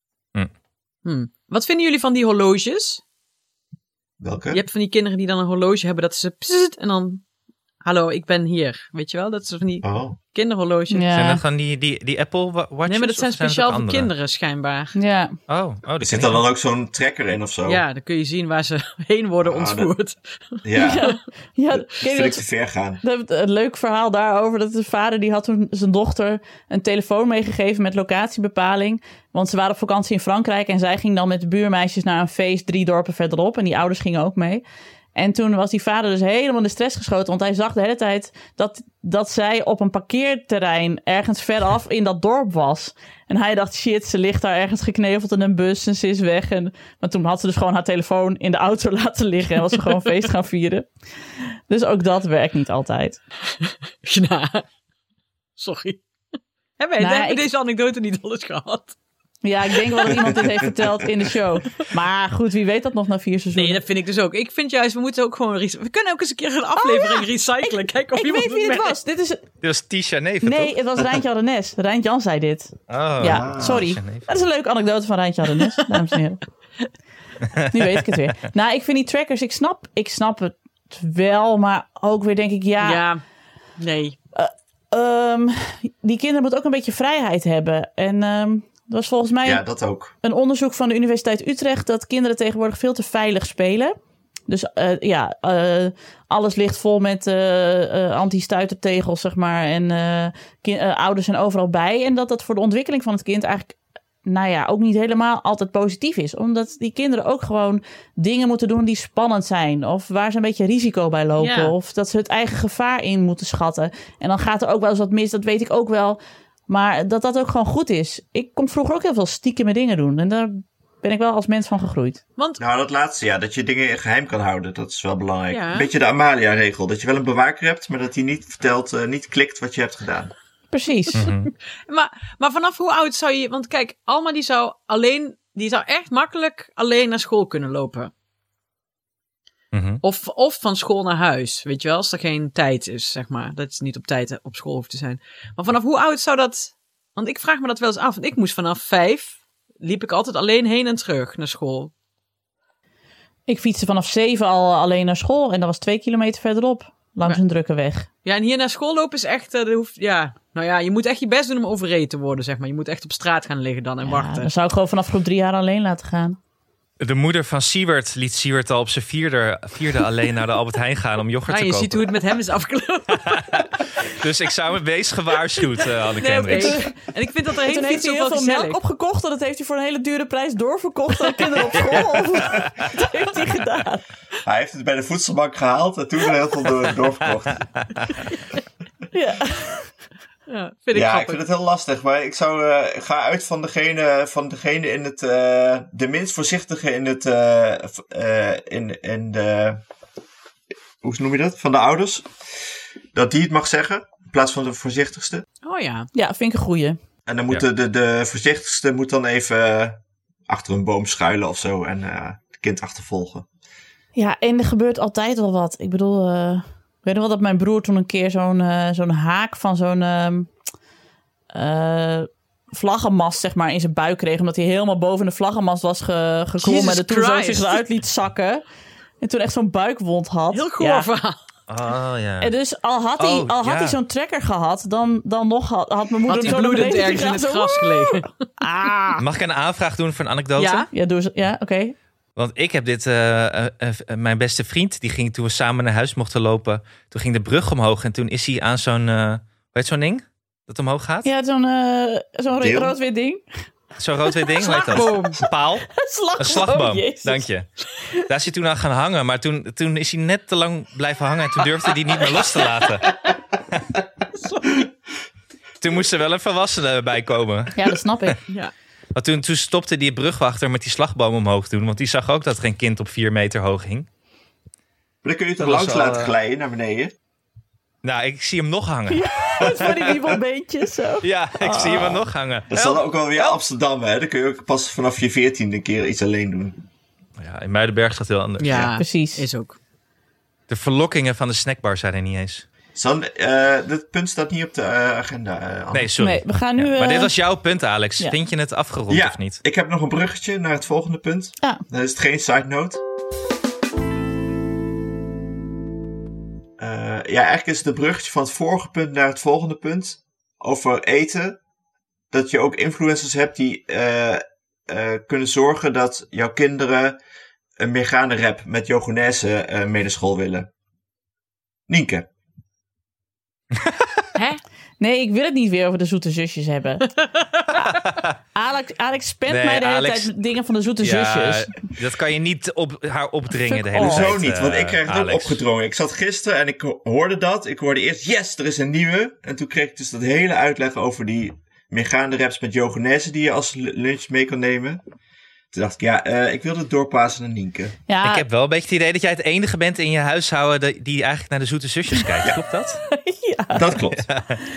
Hmm. Wat vinden jullie van die horloges? Welke? Je hebt van die kinderen die dan een horloge hebben dat ze pssst, en dan hallo, ik ben hier. Weet je wel? Dat is van die Oh. kinderhorloges. Ja. Zijn dat gewoon die, die, die Apple wa- Watches? Nee, maar dat zijn of het speciaal ook voor andere? kinderen schijnbaar. Ja. Oh, oh die Zit ken er ik dan ook zo'n tracker in of zo? Ja, dan kun je zien waar ze heen worden Ah, ontvoerd. Ja, Ja, ja dat ken je vind ik dat- te ver gaan. Dat een leuk verhaal daarover. Dat de vader die had toen zijn dochter een telefoon meegegeven met locatiebepaling. Want ze waren op vakantie in Frankrijk. En zij ging dan met de buurmeisjes naar een feest drie dorpen verderop. En die ouders gingen ook mee. En toen was die vader dus helemaal in de stress geschoten. Want hij zag de hele tijd dat, dat zij op een parkeerterrein ergens veraf in dat dorp was. En hij dacht, shit, ze ligt daar ergens gekneveld in een bus en ze is weg. En, maar toen had ze dus gewoon haar telefoon in de auto laten liggen. En was ze gewoon feest gaan vieren. Dus ook dat werkt niet altijd. Ja. Sorry. Hebben wij Nou, hebben ik- deze anekdote niet al eens gehad? Ja, ik denk wel dat iemand dit heeft verteld in de show. Maar goed, wie weet dat nog na vier seizoenen. Nee, dat vind ik dus ook. Ik vind juist, we moeten ook gewoon... Re- we kunnen ook eens een keer een aflevering Oh ja, recyclen. Kijken of Ik iemand weet wie het merkt. was. Dit is... Dit was Tisha Neven, Nee, toch? het was Rijntje Addenes. Rijntje Jan zei dit. Oh, Ja, sorry. Tisha Neven. Dat is een leuke anekdote van Rijntje Addenes, dames en heren. Nu weet ik het weer. Nou, ik vind die trackers, ik snap, ik snap het wel, maar ook weer denk ik, ja... Ja, nee. ehm, die kinderen moeten ook een beetje vrijheid hebben. En ehm dat was volgens mij Ja, dat ook. een onderzoek van de Universiteit Utrecht... dat kinderen tegenwoordig veel te veilig spelen. Dus uh, ja, uh, alles ligt vol met uh, uh, anti-stuitertegels, zeg maar. En uh, ki- uh, ouders zijn overal bij. En dat dat voor de ontwikkeling van het kind eigenlijk... nou ja, ook niet helemaal altijd positief is. Omdat die kinderen ook gewoon dingen moeten doen die spannend zijn. Of waar ze een beetje risico bij lopen. Ja. Of dat ze het eigen gevaar in moeten schatten. En dan gaat er ook wel eens wat mis, dat weet ik ook wel. Maar dat dat ook gewoon goed is. Ik kon vroeger ook heel veel stiekeme dingen doen. En daar ben ik wel als mens van gegroeid. Want Nou, dat laatste, ja, dat je dingen geheim kan houden, dat is wel belangrijk. Ja. Een beetje de Amalia-regel, dat je wel een bewaker hebt, maar dat hij niet vertelt, uh, niet klikt wat je hebt gedaan. Precies. Mhm. Maar, maar vanaf hoe oud zou je... Want kijk, Alma die zou alleen... Die zou echt makkelijk alleen naar school kunnen lopen. Mhm. Of, of van school naar huis. Weet je wel, als er geen tijd is, zeg maar. Dat is niet op tijd op school hoeft te zijn. Maar vanaf hoe oud zou dat... Want ik vraag me dat wel eens af. Want ik moest vanaf vijf... Liep ik altijd alleen heen en terug naar school. Ik fietste vanaf zeven al alleen naar school. En dat was twee kilometer verderop. Langs Maar- een drukke weg. Ja, en hier naar school lopen is echt... eh, dat hoeft, ja, nou ja, je moet echt je best doen om overreden te worden, zeg maar. Je moet echt op straat gaan liggen dan en Ja, wachten. dan zou ik gewoon vanaf groep drie jaar alleen laten gaan. De moeder van Siewert liet Siewert al op zijn vierde, vierde alleen naar de Albert Heijn gaan om yoghurt Ah, te je kopen. ziet hoe het met hem is afgelopen. Dus ik zou me wees gewaarschuwd, uh, Anneke Nee, oké. Hendricks. En ik vind dat er En heen toen heeft fietsen hij ook heel wel veel gezellig. melk opgekocht. En dat heeft hij voor een hele dure prijs doorverkocht aan kinderen op school. Of wat heeft hij gedaan? Hij heeft het bij de voedselbank gehaald en toen er heel veel door, doorverkocht. Ja. Ja, vind ik Ja, ik grappig. vind het heel lastig, maar ik zou uh, ga uit van degene, van degene in het, uh, de minst voorzichtige in het, uh, uh, in, in de, hoe noem je dat, van de ouders. Dat die het mag zeggen, in plaats van de voorzichtigste. Oh ja. Ja, vind ik een goeie. En dan moet Ja. de, de, de voorzichtigste moet dan even uh, achter een boom schuilen of zo en uh, het kind achtervolgen. Ja, en er gebeurt altijd wel wat. Ik bedoel, uh, ik weet nog wel dat mijn broer toen een keer zo'n, uh, zo'n haak van zo'n uh, uh, vlaggenmast zeg maar in zijn buik kreeg. Omdat hij helemaal boven de vlaggenmast was ge- geklommen. Jesus En toen zo Christ. zich eruit liet zakken. En toen echt zo'n buikwond had. Heel goor Ja. verhaal. Oh ja. En dus al had hij, Oh, al had ja. hij zo'n trekker gehad, dan, dan nog had, had mijn moeder Had hij zo naar bloedend beneden ergens in het gegaan, zo, gras gelegen. Ah. Mag ik een aanvraag doen voor een anekdote? Ja? Ja, doe ze. Ja, oké. Okay. Want ik heb dit... Uh, uh, uh, mijn beste vriend, die ging toen we samen naar huis mochten lopen. Toen ging de brug omhoog en toen is hij aan zo'n... Uh, hoe heet zo'n ding? Dat omhoog gaat? Ja, zo'n, uh, zo'n Deel? rood-wit ding. Zo'n rood-wit ding, hoe heet dat? Slagboom. Een paal? Slagboom. Een slagboom, Jezus. dank je. Daar is hij toen aan gaan hangen, maar toen, toen is hij net te lang blijven hangen en toen durfde hij niet meer los te laten. Toen moest er wel een volwassene bij komen. Ja, dat snap ik. Ja. Want toen, toen stopte die brugwachter met die slagboom omhoog doen, want die zag ook dat er een kind op vier meter hoog ging. Maar dan kun je het er Dat was langs wel, laten uh, glijden naar beneden. Nou, ik zie hem nog hangen. Ja, Met van die wiebelbeentjes zo. ik zie hem nog hangen. Dat is dan ook wel weer Amsterdam, hè? Dan kun je ook pas vanaf je veertiende een keer iets alleen doen. Ja, in Muidenberg is dat heel anders. Ja, Precies. is ook. De verlokkingen van de snackbar zijn er niet eens. San, uh, dit punt staat niet op de uh, agenda. Uh, Nee, sorry. Nee, we gaan nu... Ja, maar uh, dit was jouw punt, Alex. ja. Vind je het afgerond ja, of niet? ik heb nog een bruggetje naar het volgende punt. Ja. Dan is het geen side note. Uh, ja, eigenlijk is het een bruggetje van het vorige punt naar het volgende punt. Over eten. Dat je ook influencers hebt die uh, uh, kunnen zorgen dat jouw kinderen een meegane rap met yogonaise uh, mee naar school willen. Nienke. Hè? Nee, ik wil het niet weer over de zoete zusjes hebben. Alex, Alex spamt Nee, mij de hele Alex- tijd met dingen van de zoete Ja, zusjes. dat kan je niet op haar opdringen Fuck de hele off. tijd. Zo niet, want ik eh, krijg het ook Alex. opgedrongen. Ik zat gisteren en ik ho- hoorde dat. Ik hoorde eerst, yes, er is een nieuwe. En toen kreeg ik dus dat hele uitleg over die meegaande raps met yogonaise die je als l- lunch mee kan nemen. Toen dacht ik, ja, uh, ik wil het doorpassen naar Nienke. Ja, Ik heb wel een beetje het idee dat jij het enige bent in je huishouden die- die eigenlijk naar de zoete zusjes kijkt. Klopt dat? Dat klopt.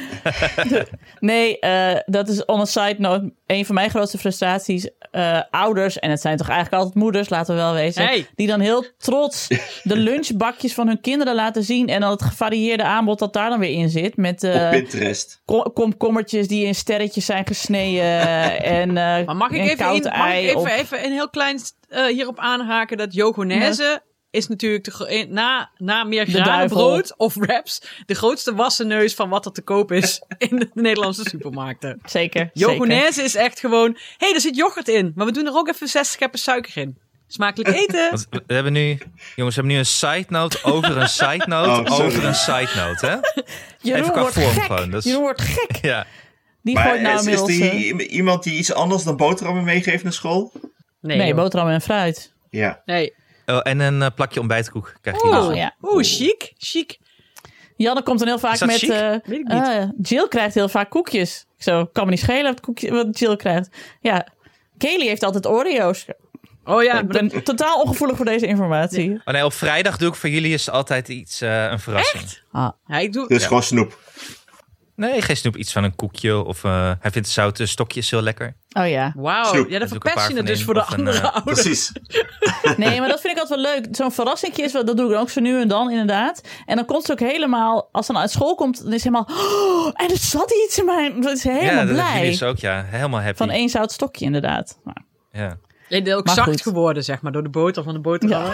nee, uh, dat is on a side note. Een van mijn grootste frustraties. Uh, ouders, en het zijn toch eigenlijk altijd moeders, laten we wel wezen. Hey. Die dan heel trots de lunchbakjes van hun kinderen laten zien. En dan het gevarieerde aanbod dat daar dan weer in zit. Met Op uh, Pinterest. kom- komkommertjes die in sterretjes zijn gesneden. en uh, Maar mag ik en even, koud in, mag ei ik even, op- even een heel klein uh, hierop aanhaken dat yogonaise is natuurlijk de, gro- na, na meer De granenbrood of wraps de grootste wassenneus van wat er te koop is in de Nederlandse supermarkten. Zeker, zeker. Yogonaise is echt gewoon, hé, hey, er zit yoghurt in, maar we doen er ook even zes scheppen suiker in. Smakelijk eten. Want we hebben nu, jongens, we hebben nu een side note over een side note Oh, sorry. over een side note, hè? Jeroen even qua wordt vorm gek. gewoon, dus- Jeroen wordt gek. Ja. Die Maar gooit nou is, is inmiddels... er uh, hier i- iemand die iets anders dan boterhammen meegeeft naar school? Nee, nee, joh. boterhammen en fruit. Ja. nee. Oh, en een uh, plakje ontbijtkoek krijgt hij Oeh, nog. Oh, ja. oeh, chic, chic. Janne komt dan heel vaak Is dat met... chic? Uh, Weet ik niet. uh, Jill krijgt heel vaak koekjes. Ik zo, kan me niet schelen wat, koekje, wat Jill krijgt. Ja, Kaylee heeft altijd Oreo's. Oh ja, ik maar dat- ben totaal ongevoelig voor deze informatie. Oh nee, op vrijdag doe ik voor jullie is altijd iets, uh, een verrassing. Ah, ja, ik doe... Dus Ja. gewoon snoep. Nee, geen snoep, iets van een koekje. Of uh, hij vindt zoute stokjes heel lekker. oh ja. Wauw, Snoep. ja, dan Daar doe ik een verpest paar je van het dus in, voor de of een, andere uh, ouders. Precies. Nee, maar dat vind ik altijd wel leuk. Zo'n verrassingje is wel, dat doe ik ook zo nu en dan inderdaad. En dan komt ze ook helemaal, als ze dan uit school komt, dan is ze helemaal, oh, en er zat iets in mijn, dan is ze helemaal ja, dat blij. jullie is ook, ja. Helemaal happy. Van één zout stokje inderdaad. Nou, Ja. Je bent ook Maar zacht goed. geworden, zeg maar, door de boter van de boterhammen.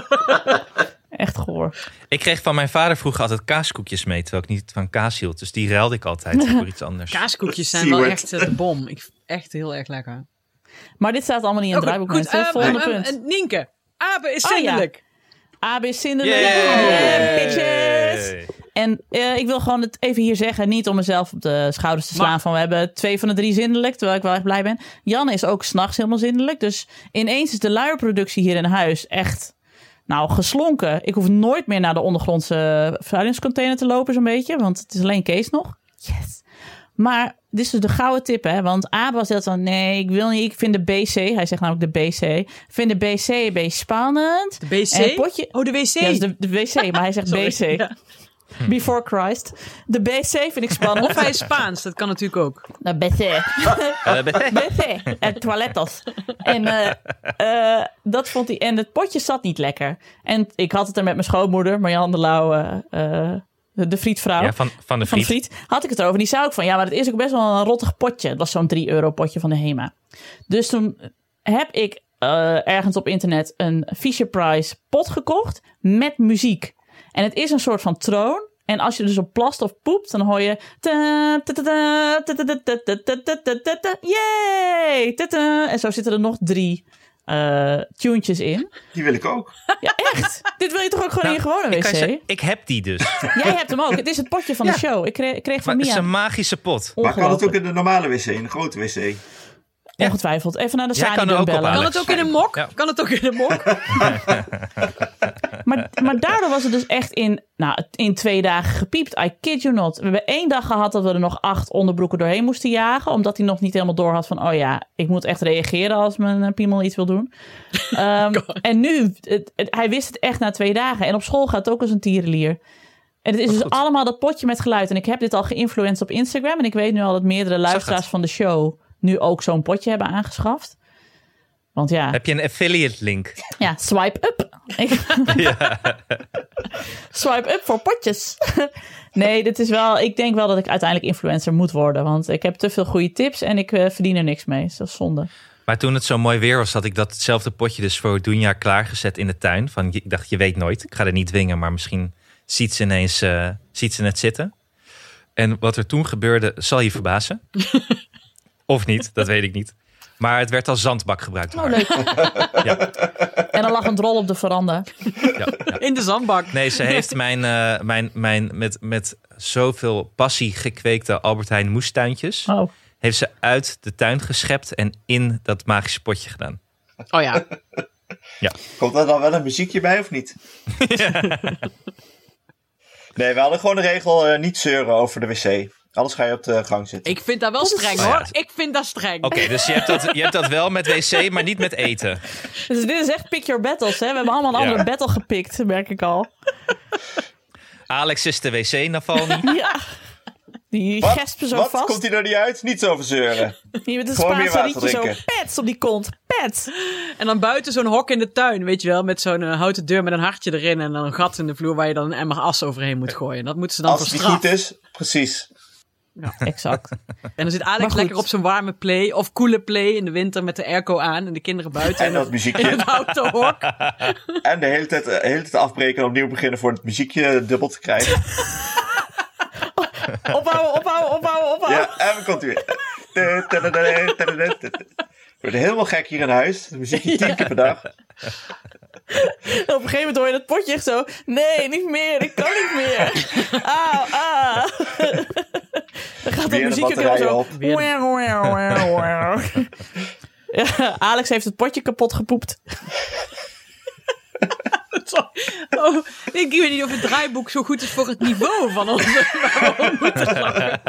echt goor. Ik kreeg van mijn vader vroeger altijd kaaskoekjes mee, terwijl ik niet van kaas hield. Dus die ruilde ik altijd voor iets anders. Kaaskoekjes zijn Seward. wel echt uh, de bom. Ik, vind echt heel erg lekker. Maar dit staat allemaal niet in het Oké, draaiboek, goed, mensen. eh, Volgende eh, punt. eh, Nienke, Abe is Oh, ja. zindelijk. A B is zindelijk. Yay! Yeah, bitches! Yay! En uh, ik wil gewoon het even hier zeggen, niet om mezelf op de schouders te slaan Maar- van we hebben twee van de drie zindelijk, terwijl ik wel echt blij ben. Janne is ook 's nachts helemaal zindelijk, dus ineens is de luierproductie hier in huis echt, nou, geslonken. Ik hoef nooit meer naar de ondergrondse vervuilingscontainer te lopen zo'n beetje, want het is alleen Kees nog. Yes. Maar dit is dus de gouden tip, hè, want Abe was heel van, nee, ik wil niet, ik vind de B C, hij zegt namelijk de B C, ik vind de B C een beetje spannend. De B C? En potje- Oh, de wc. Ja, dus de, de W C, maar hij zegt Sorry. B C. Ja. Before Christ. De B C vind ik spannend. Of hij is Spaans, dat kan natuurlijk ook. De B C. Uh, be- B C. En toiletos. En uh, uh, dat vond hij. En het potje zat niet lekker. En ik had het er met mijn schoonmoeder, Marjan de Lauw, uh, uh, de, de frietvrouw. Ja, van, van de Van friet. friet had ik het over. Die zei ook van, ja, maar het is ook best wel een rottig potje. Het was zo'n drie euro potje van de Hema. Dus toen heb ik uh, ergens op internet een Fisher-Price pot gekocht met muziek. En het is een soort van troon. En als je dus op plast of poept, dan hoor je... Yay! En zo zitten er nog drie uh, tunetjes in. Die wil ik ook. Ja, echt. Dit wil je toch ook gewoon Nou, in je gewone ik, kan je wc? zeggen, ik heb die dus. Jij hebt hem ook. Het is het potje van Ja. de show. Ik kreeg, ik kreeg van Maar het is Mia... een magische pot. Maar kan het ook Ongelooflijk. in de normale wc, in de grote wc? Ongetwijfeld. Even naar de Jij kan Sani er ook op, bellen. Alex. Kan het ook in een mok? Ja. Kan het ook in een mok? Maar, maar daardoor was het dus echt in, nou, in twee dagen gepiept. I kid you not. We hebben één dag gehad dat we er nog acht onderbroeken doorheen moesten jagen. Omdat hij nog niet helemaal door had van... oh ja, ik moet echt reageren als mijn piemel iets wil doen. Um, en nu, het, het, hij wist het echt na twee dagen. En op school gaat het ook als een tierenlier. En het is dus goed. allemaal dat potje met geluid. En ik heb dit al geïnfluenced op Instagram. En ik weet nu al dat meerdere luisteraars van de show... nu ook zo'n potje hebben aangeschaft. Want ja... Heb je een affiliate link? Ja, swipe up. Ik- Ja. Swipe up voor potjes. Nee, dit is wel... Ik denk wel dat ik uiteindelijk influencer moet worden. Want ik heb te veel goede tips en ik uh, verdien er niks mee. Dus dat is zonde. Maar toen het zo mooi weer was, had ik datzelfde potje dus voor Dunja klaargezet in de tuin. Van, ik dacht, je weet nooit. Ik ga er niet dwingen, maar misschien ziet ze ineens uh, ziet ze het zitten. En wat er toen gebeurde, zal je verbazen. Of niet, dat weet ik niet. Maar het werd als zandbak gebruikt. door Oh, haar. leuk. Ja, En dan lag een drol op de veranda. ja, ja. In de zandbak. Nee, ze heeft mijn, uh, mijn, mijn met, met zoveel passie gekweekte Albert Heijn moestuintjes... Oh. heeft ze uit de tuin geschept en in dat magische potje gedaan. Oh ja. Komt er dan wel een muziekje bij of niet? Nee, we hadden gewoon de regel uh, niet zeuren over de wc. Anders ga je op de gang zitten. Ik vind dat wel streng Oh ja. hoor. Ik vind dat streng. Oké, okay, dus je hebt, dat, je hebt dat wel met wc, maar niet met eten. Dus dit is echt pick your battles. Hè? We hebben allemaal een andere Ja. battle gepikt, merk ik al. Alex is de wc, Navalny. Ja. Die Wat? gespen zo Wat? vast. Komt hij er niet uit? Niet over zeuren. Hier met een Gewoon meer Spaanse water rietje zo drinken. pets op die kont. Pets. En dan buiten zo'n hok in de tuin, weet je wel. Met zo'n uh, houten deur met een hartje erin. En dan een gat in de vloer waar je dan een emmer as overheen moet gooien. Dat moeten ze dan Als voor het straf. niet goed is, precies. Exact. En dan zit Maar Alex goed. lekker op zijn warme play of koele play in de winter met de airco aan. En de kinderen buiten. En dat in muziekje. het houten hok. En de hele tijd, de hele tijd afbreken en opnieuw beginnen voor het muziekje dubbel te krijgen. Ophouden, ophouden, ophouden, ophouden. Ja, en dan komt hij weer. We worden helemaal gek hier in huis. Het muziekje tien keer per dag. En op een gegeven moment hoor je dat potje echt zo... Nee, niet meer. Ik kan niet meer. Auw, ah. Dan gaat dat Weer de muziekje ook batterijen helemaal op. zo... Wow, wow, wow, wow. Ja, Alex heeft het potje kapot gepoept. Zo- Oh, ik weet niet of het draaiboek zo goed is voor het niveau van ons. Maar we moeten lachen.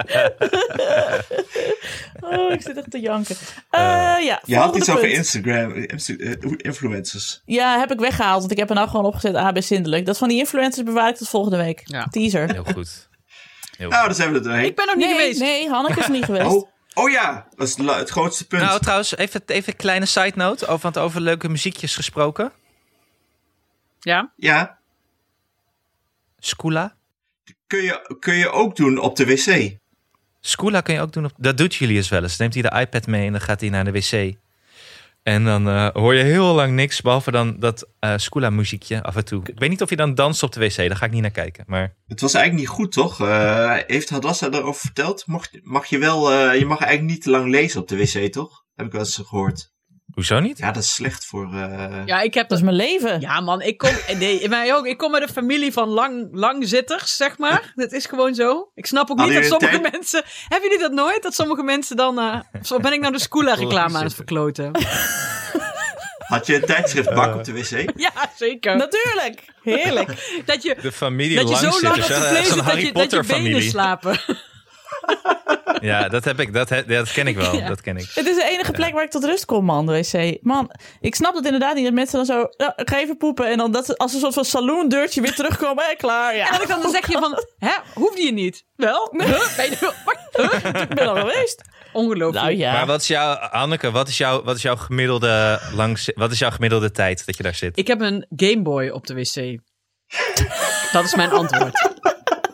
Oh, ik zit echt te janken. Uh, ja, Je had volgende iets over punt. Instagram, insta- eh, influencers. Ja, heb ik weggehaald, want ik heb er nou gewoon opgezet A B Zindelijk. Dat van die influencers bewaar ik tot volgende week. Ja. Teaser. Heel goed. Heel Nou, goed. dan zijn we er doorheen. Ik ben nog niet Nee, geweest. nee, Hanneke is er niet geweest. Oh, oh ja, dat is la- het grootste punt. Nou, trouwens, even, even een kleine side note. Over, want over leuke muziekjes gesproken. Ja? Ja, Skoola. kun je, kun je ook doen op de wc. Skoola kun je ook doen. Op, dat doet Julius wel eens. Dan neemt hij de iPad mee en dan gaat hij naar de wc. En dan uh, hoor je heel lang niks, behalve dan dat uh, Skoola muziekje af en toe. Ik weet niet of je dan danst op de wc, daar ga ik niet naar kijken. Maar Het was eigenlijk niet goed, toch? Uh, heeft Hadassa erover verteld? Mag, mag je wel, uh, je mag eigenlijk niet te lang lezen op de wc, toch? Heb ik wel eens gehoord. hoezo niet? Ja, dat is slecht voor... Uh... Ja, ik heb Dat is mijn leven. Ja, man, ik kom, nee, maar ook, ik kom uit een familie van lang, langzitters, zeg maar. Dat is gewoon zo. Ik snap ook niet Hadden dat jullie sommige een mensen. Hebben jullie dat nooit? Dat sommige mensen dan. Uh, zo ben ik nou de Skoola-reclame aan het verkloten? Had je een tijdschriftbak op de wc? Ja, zeker. Natuurlijk. Heerlijk. Dat je, De familie dat je zo lang op Langzitters. de Ja, vlees dat is een zit dat Harry je, dat je Potter benen familie. slapen. Ja, dat heb ik. Dat, he- ja, dat ken ik wel. Ja. Dat ken ik. Het is de enige plek waar ik tot rust kom, man, de wc. Man, ik snap het inderdaad niet dat mensen dan zo... Ja, ik ga even poepen en dan dat ze als een soort van saloondeurtje weer terugkomen. Hé, klaar, ja. En dan, dan zeg je van, hè, hoefde je niet? Wel? Huh? Ben je, wat? Huh? Ik ben al geweest. Ongelooflijk. Nou ja. Maar wat is jouw, Anneke, wat is jouw, wat is jouw gemiddelde langs, wat is jouw gemiddelde tijd dat je daar zit? Ik heb een Gameboy op de wc. Dat is mijn antwoord.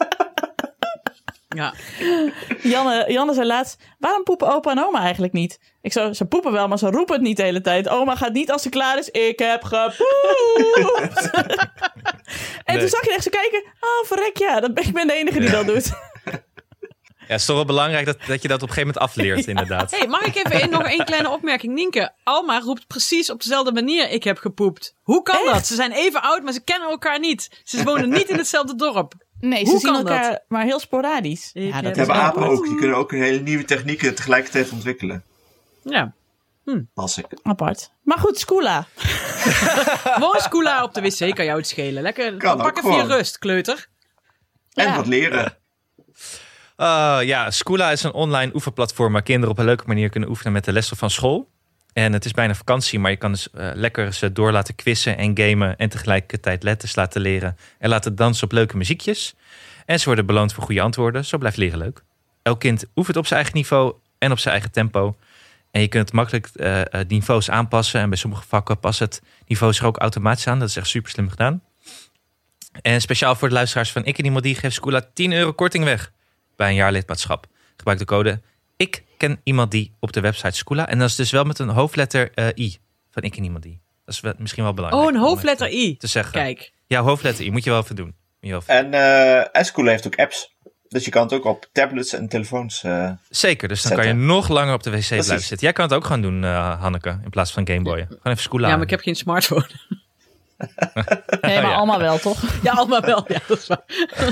Ja. Janne, Janne zei laatst, waarom poepen opa en oma eigenlijk niet? Ik zo, ze poepen wel, maar ze roepen het niet de hele tijd. Oma gaat niet als ze klaar is, ik heb gepoept. En Nee. toen zag je echt zo kijken, oh verrek ja, dat ben, ik ben de enige die dat doet. Ja, het is toch wel belangrijk dat, dat je dat op een gegeven moment afleert, inderdaad. Hey, mag ik even een, nog één kleine opmerking? Nienke, Alma roept precies op dezelfde manier, ik heb gepoept. Hoe kan Echt? dat? Ze zijn even oud, maar ze kennen elkaar niet. Ze wonen niet in hetzelfde dorp. Nee, ze Hoe zien kan elkaar dat? maar heel sporadisch. Ik Ja, heb- dat Dat is hebben wel apen apart. ook. Die kunnen ook een hele nieuwe technieken tegelijkertijd ontwikkelen. Ja. Pas ik. apart. Maar goed, Skoola. Gewoon Skoola op de wc kan jou het schelen. Lekker, Kan ook pak even je gewoon. rust, kleuter. En Ja. wat leren. Uh, ja, Skoola is een online oefenplatform waar kinderen op een leuke manier kunnen oefenen met de lessen van school. En het is bijna vakantie, maar je kan dus uh, lekker ze door laten quizzen en gamen en tegelijkertijd letters laten leren en laten dansen op leuke muziekjes. En ze worden beloond voor goede antwoorden. Zo blijft leren leuk. Elk kind oefent op zijn eigen niveau en op zijn eigen tempo. En je kunt makkelijk uh, uh, niveaus aanpassen. En bij sommige vakken past het niveau zich ook automatisch aan. Dat is echt super slim gedaan. En speciaal voor de luisteraars van Ik en Iemand Die geeft Skoola tien euro korting weg bij een jaar lidmaatschap. Gebruik de code Ik ken iemand die op de website Skoola. En dat is dus wel met een hoofdletter uh, I van Ik en Iemand Die. Dat is wel, misschien wel belangrijk. Oh, een om hoofdletter even I. Te zeggen. Kijk. Ja, hoofdletter I. Moet je wel even doen. Moet je wel even En, uh, en Skoola heeft ook apps. Dus je kan het ook op tablets en telefoons. Uh, Zeker, dus dan zetten. kan je nog langer op de wc blijven Precies. zitten. Jij kan het ook gaan doen, uh, Hanneke, in plaats van Gameboyen. Gewoon even Skoola. Ja, maar ik heb geen smartphone. Nee, maar Ja. allemaal wel, toch? Ja, allemaal wel. Ja, dat is waar.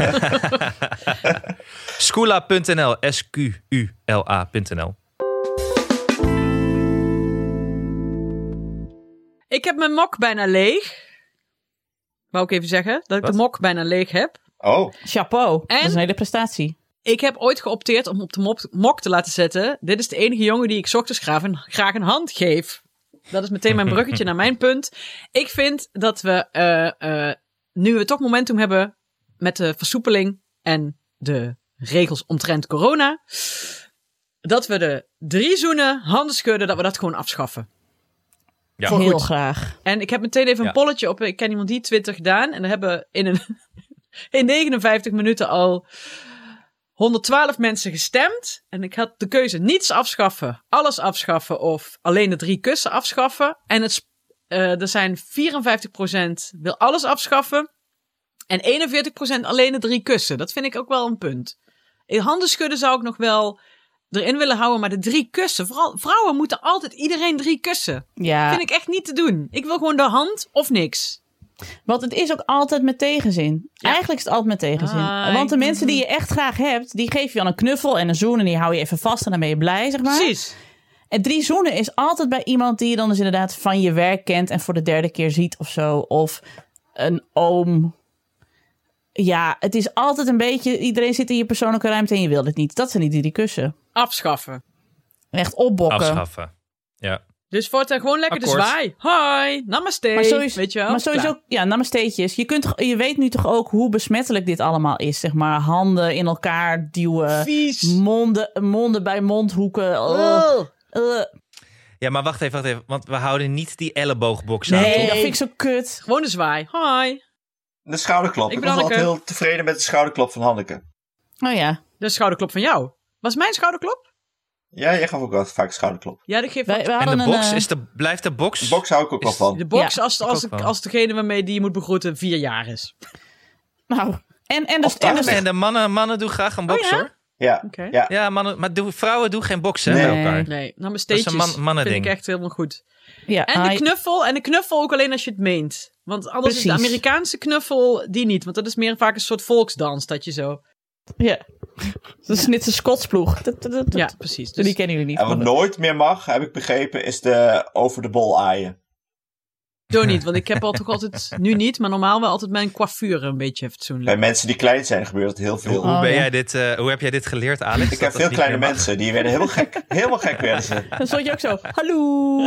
Skoola punt n l, S Q U L A punt n l. Ik heb mijn mok bijna leeg. Wou ik even zeggen, dat ik Wat? de mok bijna leeg heb. oh, Chapeau. Dat is En? een hele prestatie. Ik heb ooit geopteerd om op de mok, mok te laten zetten. Dit is de enige jongen die ik 's ochtends graag een, graag een hand geef. Dat is meteen mijn bruggetje naar mijn punt. Ik vind dat we, uh, uh, nu we toch momentum hebben met de versoepeling en de regels omtrent corona, dat we de drie zoenen, handen schudden, dat we dat gewoon afschaffen. Ja. Voor Heel goed. graag. En ik heb meteen even een Ja. polletje op Ik ken iemand die Twitter gedaan. En we hebben in, een, in negenenvijftig minuten al honderdtwaalf mensen gestemd. En ik had de keuze niets afschaffen, alles afschaffen of alleen de drie kussen afschaffen. En het, sp- uh, er zijn vierenvijftig procent wil alles afschaffen. En eenenveertig procent alleen de drie kussen. Dat vind ik ook wel een punt. In handen schudden zou ik nog wel erin willen houden. Maar de drie kussen, vooral vrouwen moeten altijd iedereen drie kussen. Ja, Vind ik echt niet te doen. Ik wil gewoon de hand of niks. want het is ook altijd met tegenzin. Ja. Eigenlijk is het altijd met tegenzin. Ah, Want de ik- mensen die je echt graag hebt, die geef je dan een knuffel en een zoen en die hou je even vast en dan ben je blij, zeg maar. Precies. En drie zoenen is altijd bij iemand die je dan dus inderdaad van je werk kent en voor de derde keer ziet of zo. Of een oom. Ja, het is altijd een beetje, iedereen zit in je persoonlijke ruimte en je wil het niet. Dat zijn die drie kussen. Afschaffen. Echt opbokken. Afschaffen. Ja. Dus voortaan gewoon lekker Akkoord. de zwaai. Hi, namaste. Maar sowieso, weet je wel? maar sowieso Klaar. ja, namasteetjes. Je, kunt, toch- je weet nu toch ook hoe besmettelijk dit allemaal is. Zeg maar, handen in elkaar duwen. Vies. Monden, monden bij mondhoeken. Uh, uh. Ja, maar wacht even, wacht even. Want we houden niet die elleboogbox aan, Nee, toch? dat vind ik zo kut. Gewoon de zwaai. Hi. de schouderklop. Ik Ik, ben was altijd Hanneke. heel tevreden met de schouderklop van Hanneke. Oh ja. De schouderklop van jou. Was mijn schouderklop? Ja, jij gaf ook wel vaak schouderklop. Ja, dat geeft Wij, wat. wij En hadden de box, een, eh, is de, blijft de box... De box hou ik ook wel Is- van. De box Ja, als, als, ik ook wel. als degene waarmee die je moet begroeten vier jaar is. Nou, en, en, de, Of en, de, daar- En de mannen, mannen doen graag een box, Oh ja? hoor. Ja, Oké. ja. Ja, mannen, maar doe, vrouwen doen geen boksen Nee. bij elkaar. Nee, nou mijn Dat is steetjes een man- mannending. vind ik echt helemaal goed. ja, En de hij- knuffel. En de knuffel ook alleen als je het meent. Want anders is de Precies. Amerikaanse knuffel die niet. Want dat is meer vaak een soort volksdans. Dat je zo... ja. Dat is net een Skotsploeg. Dat, dat, dat, Ja, precies. Die Dus kennen jullie niet. En wat maar- nooit meer mag, heb ik begrepen, is de over de bol aaien. doe niet. Want ik heb al toch altijd... Nu niet, maar normaal wel altijd mijn coiffure een beetje Bij fatsoenlijk. mensen die klein zijn gebeurt het heel veel. Hoe, Oh, ben ja. jij dit, uh, hoe heb jij dit geleerd, Alex? Ik Dat heb dat veel niet kleine meer mag? mensen, die werden helemaal gek. Helemaal gek werden ze. Dan stond je ook zo, hallo.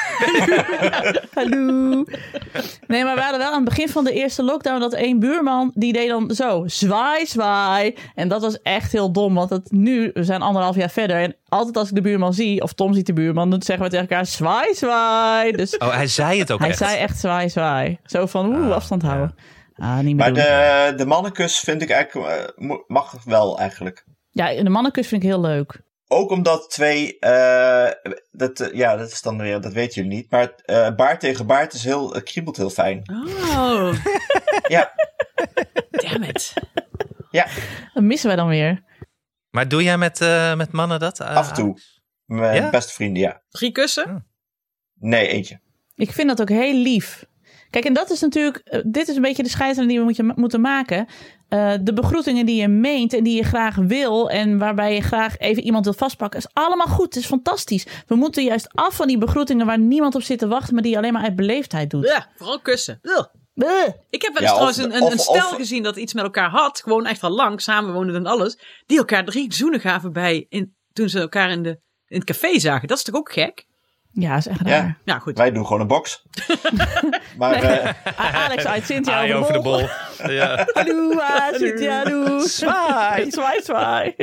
Hallo. Nee, maar we hadden wel aan het begin van de eerste lockdown dat één buurman, die deed dan zo, zwaai, zwaai. En dat was echt heel dom, want het, nu, we zijn anderhalf jaar verder. En altijd als ik de buurman zie, of Tom ziet de buurman, dan zeggen we tegen elkaar, zwaai, zwaai. Dus Oh, hij zei het ook hij echt. zei echt zwaai, zwaai. Zo van, oeh, Ah, afstand houden. Ah, niet meer Maar doen. de, de mannenkus vind ik eigenlijk, eh, mo- mag wel eigenlijk. Ja, de mannenkus vind ik heel leuk. Ook omdat twee, uh, dat, uh, ja, dat is dan weer, dat weten jullie niet, maar uh, baard tegen baard is heel, uh, kriebelt heel fijn. Oh. Ja. Damn it. Ja. Dat missen wij dan weer. Maar doe jij met, uh, met mannen dat? Uh, Af en toe. Mijn ja? beste vrienden, ja. Drie kussen? Oh. Nee, eentje. Ik vind dat ook heel lief. Kijk, en dat is natuurlijk, uh, dit is een beetje de scheidslijn die we moet je, moeten maken. Uh, de begroetingen die je meent en die je graag wil en waarbij je graag even iemand wil vastpakken, is allemaal goed. Het is fantastisch. We moeten juist af van die begroetingen waar niemand op zit te wachten, maar die je alleen maar uit beleefdheid doet. Ja, vooral kussen. Ugh. Buh. Ik heb wel eens Ja, trouwens of- een, een, of- een stel of- gezien dat iets met elkaar had. Gewoon echt al lang, samenwoonden en alles. Die elkaar drie zoenen gaven bij in, toen ze elkaar in, de, in het café zagen. Dat is toch ook gek? Ja, is echt Ja. raar. Ja, goed. Wij doen gewoon een box. maar uh, Ah, Alex uit Cynthia Aai over de bol. Ja. Hallo, ah, Cynthia, doe. Zwaai. Zwaai, zwaai.